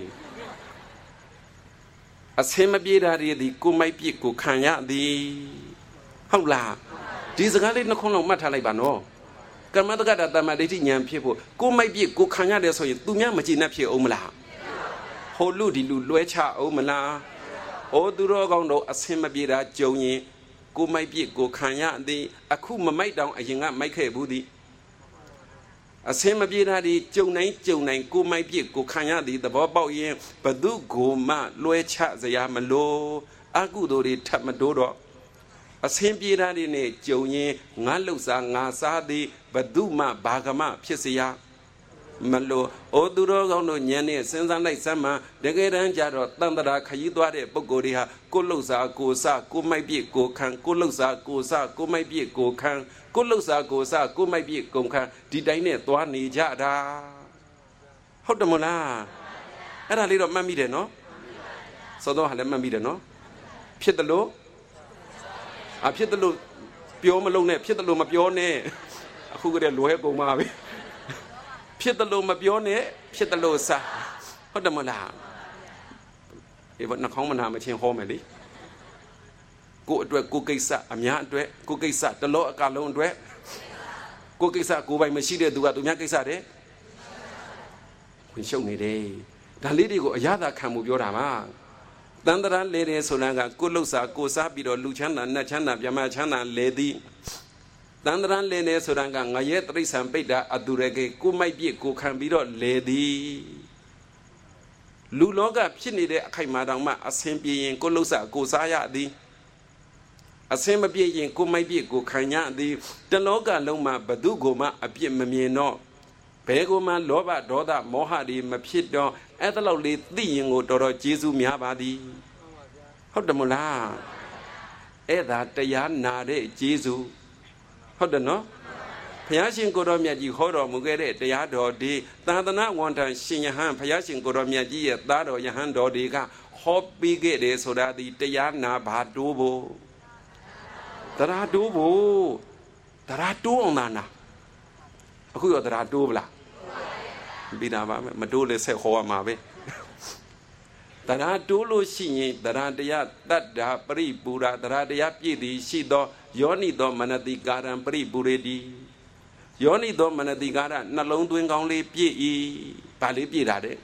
အစင်မပြေတာတွေဒီကိုမိုက်ပြေကိုခံရသည်ဟုတ်လားဒီစကားလေးနှစ်ခုလုံးမှတ်ထားလိုက်ပါနော်ကမ္မတက္ကတာတမ္မာဒိဋ္ဌိဉာဏ်ဖြစ်ဖို့ကိုမိုက်ပြေကိုခံရတယ်ဆိုရင်သူများမကြည်နဲ့ဖြစ်အောင်မလားဟိုလူဒီလူလွဲချအောင်မလားဩသူတော်ကောင်းတို့အစင်မပြေတာကြုံရင်ကိုမိုက်ပြေကိုခံရသည်အခုမမိုက်တောင်အရင်ကမိုက်ခဲ့ဘူးသည်အစင်မပြေတာဒီကြုံနိုင်ကိုမိုက်ပြေကိုခံရသည်သဘောပေါက်ရင်ဘသူကိုမှလွဲချစရာမလိုအကုသိုလ်တွေထပ်မတိုးတော့အစင်ပြေတာတွေနဲ့ကြုံရင်ငါလှုပ်စားငါစားသည်ဘသူမှဘာကမဖြစ်เสียမလို့ဩသူတော်ကောင်းတို့ဉာဏ်နဲ့စဉ်းစားလိုက်စမ်းမှတကယ်တမ်းကျတော့တန်တရာခရီးသွားတဲ့ပုဂ္ဂိုလ်တွေဟာကိုလှုပ်စားကိုစားကိုမိုက်ပြည့်ကိုခံကိုလှုပ်စားကိုစားကိုမိုက်ပြည့်ကိုခံကိုလှုပ်စားကိုစားကိုမိုက်ပြည့်ကိုခံဒီတိုင်းနဲ့သွားနေကြတာဟုတ်တယ်မလားအဲ့ဒါလေးတော့မှတ်မိတယ်နော်စောတော့ဟာလည်းမှတ်မိတယ်နော်ဖြစ်တယ်လို့ဖြစ်တယ်လို့ပြောမလုံးနဲ့ဖြစ်တယ်လို့မပြောနဲ့အခုကတည်းကလွဲကုန်ပါပြီဖြစ်တယ်လို့မပြောနဲ့ဖြစ်တယ်လို့စားဟုတ်တယ်မလားအေးဘာနှခေါင်းမနာမချင်းဟောမယ်လေကိုအတွက်ကိုကိစ္စအများအတွက်ကိုကိစ္စတလောအကလုံးအတွက်ကိုကိစ္စကိုပိုင်မရှိတဲ့သူကသူများကိစ္စတဲ့ဝင်ရှုံနေတယ်ဒါလေးတွေကိုအရသာခံမှုပြောတာပါတန်တရာလေတယ်ဆိုတာကကိုလှုပ်စားကိုစားပြီးတော့လူချမ်းသာနတ်ချမ်းသာပြမချမ်းသာလေသည်တန်တရာလေနေဆိုတာကငရဲတိရစ္ဆာန်ပိတ်တာအတူရကေကိုမိုက်ပြည့်ကိုခံပြီးတော့လေသည်လူလောကဖြစ်နေတဲ့အခိုက်မှာတောင်မှအစင်ပြေရင်ကိုလှုပ်စားကိုစားရသည်အစင်မပြေရင်ကိုမိုက်ပြည့်ကိုခံရသည်တလောကလုံးမှာဘသူကိုမှအပြစ်မမြင်တော့ဘယ်ကိုမှလောဘဒေါသမောဟတွေမဖြစ်တော့အဲ့ဒါလောက်လေးသိရင်ကိုတော်တော်ကျေးဇူးများပါသည်ဟုတ်တယ်မလားအဲ့ဒါတရားနာတဲ့ကျေးဇူးဟုတ်တယ်နော်ဘုရားရှင်ကိုတော်မြတ်ကြီးဟောတော်မူခဲ့တဲ့တရားတော်ဒီသာသနာဝန်ထမ်းရှင်ယဟန်ဘုရားရှင်ကိုတော်မြတ်ကြီးရဲ့သားတော်ယဟန်တော်တွေကဟောပြီးခဲ့တယ်ဆိုတာဒီတရားနာဘာတိုးဖို့တရားတိုးဖို့တရားတိုးအောင်နာအခုရောတရားတိုးဗလားပြီးတာပါမတိုးလဲဆက်ဟောရမှာပဲတရားတိုးလို့ရှိရင်တရားတရားတတ္တာပရိပူရာတရားတရားပြည့်သည်ရှိသောယောနိသောမနတိကာရံပရိပူရေတိယောနိသောမနတိကာရနှလုံးသွင်းကောင်းလေးပြည့်၏ဗာလေးပြည့်တာတဲ့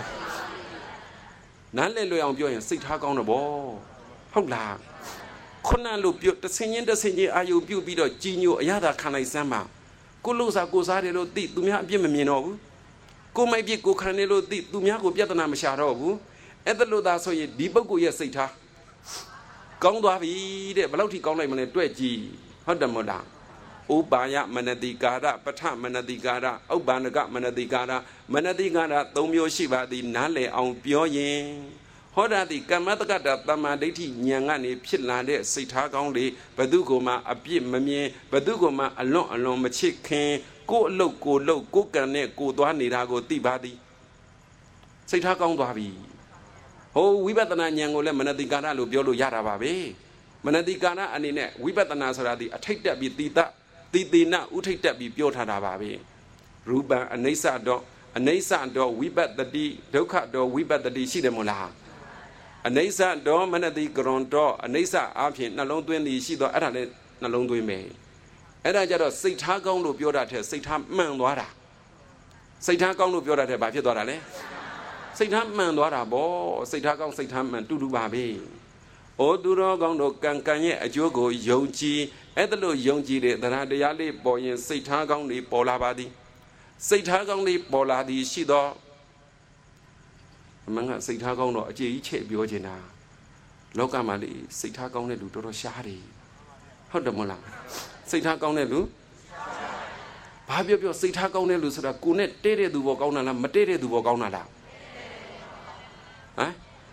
နားလည်လွယ်အောင်ပြောရင်စိတ်ထားကောင်းတော့ဗောဟုတ်လားခုနလိုပြုတ်တဆင်ချင်းအာယုပြုတ်ပြီးတော့ကြီးညိုအရသာခံလိုက်စမ်းပါကိုလှုပ်စားကိုစားတယ်လို့သိသူများအပြစ်မမြင်တော့ဘူးကိုမိုက်ပြစ်ကိုခံတယ်လို့သိသူများကိုပြဿနာမရှာတော့ဘူးအဲ့ဒါလို့သာဆိုရင်ဒီပုဂ္ဂိုလ်ရဲ့စိတ်ထားကောင်းသွားပြီတဲ့ဘယ်လောက်ထိကောင်းလိုက်မလဲတွေ့ကြည့်ဟုတ်တယ်မဟုတ်လားဥပါယမနတိကာရပဋ္ဌမနတိကာရဥပ္ပန္နကမနတိကာရမနတိကာရ၃မျိုးရှိပါသည်နားလည်အောင်ပြောရင်ဟောတာဒီကမ္မတက္ကတာတမ္မာဒိဋ္ဌိဉာဏ်ကနေဖြစ်လာတဲ့စိတ်ထားကောင်းတွေဘသူကိုမှအပြစ်မမြင်ဘသူကိုမှအလွန်မချစ်ခင်ကိုအလုတ်ကိုလှုပ်ကိုကံနဲ့ကိုသွားနေတာကိုသိပါသည်စိတ်ထားကောင်းသွားပြီဟိုဝိပဿနာဉာဏ်ကိုလည်းမနတိကာရလို့ပြောလို့ရတာပါပဲမနတိကာရအနေနဲ့ဝိပဿနာဆိုတာဒီအထိတ်တက်ပြီးတိတ္တိသေနဥထိတ်တက်ပြီးပြောထားတာပါပဲရူပံအနိစ္စတော့အနေဆန်တော်ဝိပတ္တိဒုက္ခတော်ဝိပတ္တိရှိတယ်မို့လားအနေဆန်တော်မနတိကရွန်တော်အနေဆအဖြစ်နှလုံးသွင်းသည်ရှိတော့အဲ့ဒါလည်းနှလုံးသွင်းမယ်အဲ့ဒါကြတော့စိတ်ထားကောင်းလို့ပြောတာတဲ့စိတ်ထားမှန်သွားတာစိတ်ထားကောင်းလို့ပြောတာတဲ့ဘာဖြစ်သွားတာလဲစိတ်ထားမှန်သွားတာပေါ့စိတ်ထားကောင်းစိတ်ထားမှန်တူတူပါပဲဩသူတော်ကောင်းတို့ကံကံရဲ့အကျိုးကိုယုံကြည်အဲ့ဒါလို့ယုံကြည်တဲ့တရားတရားလေးပေါ်ရင်စိတ်ထားကောင်းတွေပေါ်လာပါသည်စိတ်ထားကောင်းလေးပေါ်လာသည်ရှိတော့အမှန်ကစိတ်ထားကောင်းတော့အကျေကြီးချဲ့ပြောချင်တာလောကမှာလေစိတ်ထားကောင်းတဲ့လူတော်တော်ရှားတယ်ဟုတ်တယ်မဟုတ်လားစိတ်ထားကောင်းတဲ့လူဘာပြောပြောစိတ်ထားကောင်းတဲ့လူဆိုတာကိုနဲ့တဲ့တဲ့သူပေါ်ကောင်းတာလားမတဲ့တဲ့သူပေါ်ကောင်းတာလားဟမ်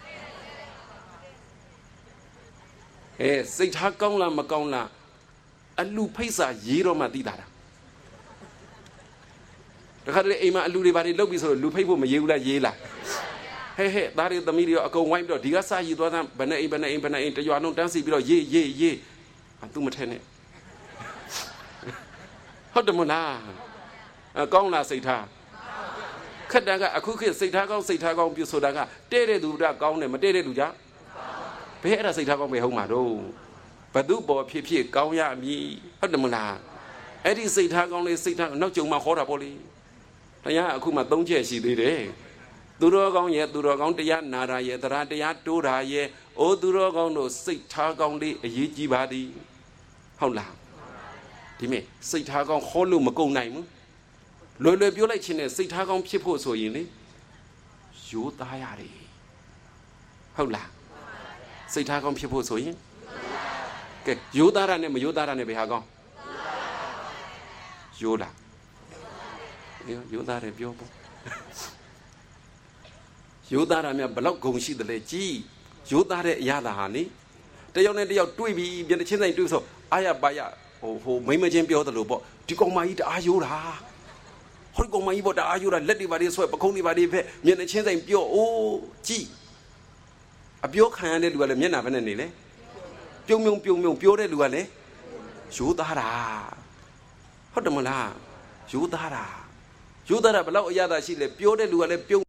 စိတ်ထားကောင်းလားမကောင်းလားအလူဖိတ်စာရေးတော့မှသိတာတခါတလေအိမ်မှာအလူတွေဘာတွေလုပ်ပြီးဆိုတော့လူဖိတ်ဖို့မရေးဘူးလားရေးလားဟဲ့သားတွေသမီးတွေအကုန်ဝိုင်းပြီးတော့ဒီကစားရေးသွားတာဘယ်နဲ့အိမ်တရွာလုံးတန်းစီပြီးတော့ရေးသူမထဲနဲ့ဟုတ်တယ်မလားကောင်းလားစိတ်ထားခက်တာကအခုခေတ်စိတ်ထားကောင်းပြုဆိုတာကတဲ့တဲ့သူကကောင်းတယ်မတဲ့တဲ့လူကြဘယ်အဲ့ဒါစိတ်ထားကောင်းပဲဟုတ်မှာတော့ဘသူပေါ်ဖြစ်ကောင်းရမည်ဟုတ်တယ်မလားအဲ့ဒီစိတ်ထားကောင်းလေးစိတ်ထားနောက်ကြုံမှာခေါ်တာပေါ့လေတရားအခုမှ3ချက်ရှိသေးတယ်သူတော်ကောင်းရဲ့သူတော်ကောင်းတရားနာတာရဲ့တရားတိုးတာရဲ့အိုးသူတော်ကောင်းတို့စိတ်ထားကောင်းလေးအရေးကြီးပါသည်ဟုတ်လားဒီမဲ့စိတ်ထားကောင်းခေါ်လို့မကုန်နိုင်ဘူးလွယ်ပြောလိုက်ခြင်းနဲ့စိတ်ထားကောင်းဖြစ်ဖို့ဆိုရင်လေရိုးသားရတယ်ဟုတ်လားစိတ်ထားကောင်းဖြစ်ဖို့ဆိုရင်ကဲရိုးသားတာနဲ့မရိုးသားတာနဲ့ဘယ်ဟာကောင်းရိုးလားရိုးသားတယ်ပြောပေါ့ရိုးသားတာများဘလောက်ဂုံရှိတယ်လဲကြည်ရိုးသားတဲ့အရာသာဟာနိတယောက်နဲ့တယောက်တွေ့ပြီးပြန်တစ်ချင်းဆိုင်တွေ့ဆိုအာရပါရဟိုမိမချင်းပြောတယ်လို့ပေါ့ဒီကောင်မကြီးတအားရိုးတာဟိုကောင်မကြီးပေါ့တအားရိုးတာလက်တွေပါတွေဆွဲပခုံးတွေပါတွေဖက်မျက်နှာချင်းဆိုင်ပြောအိုးကြည်အပြောခံရတဲ့လူကလည်းမျက်နှာဘယ်နဲ့နေလဲပြုံပြောတဲ့လူကလည်းရိုးသားတာဟုတ်တယ်မလားရိုးသားတာဘယ်လောက်အရသာရှိလဲပြောတဲ့လူကလည်းပြုံ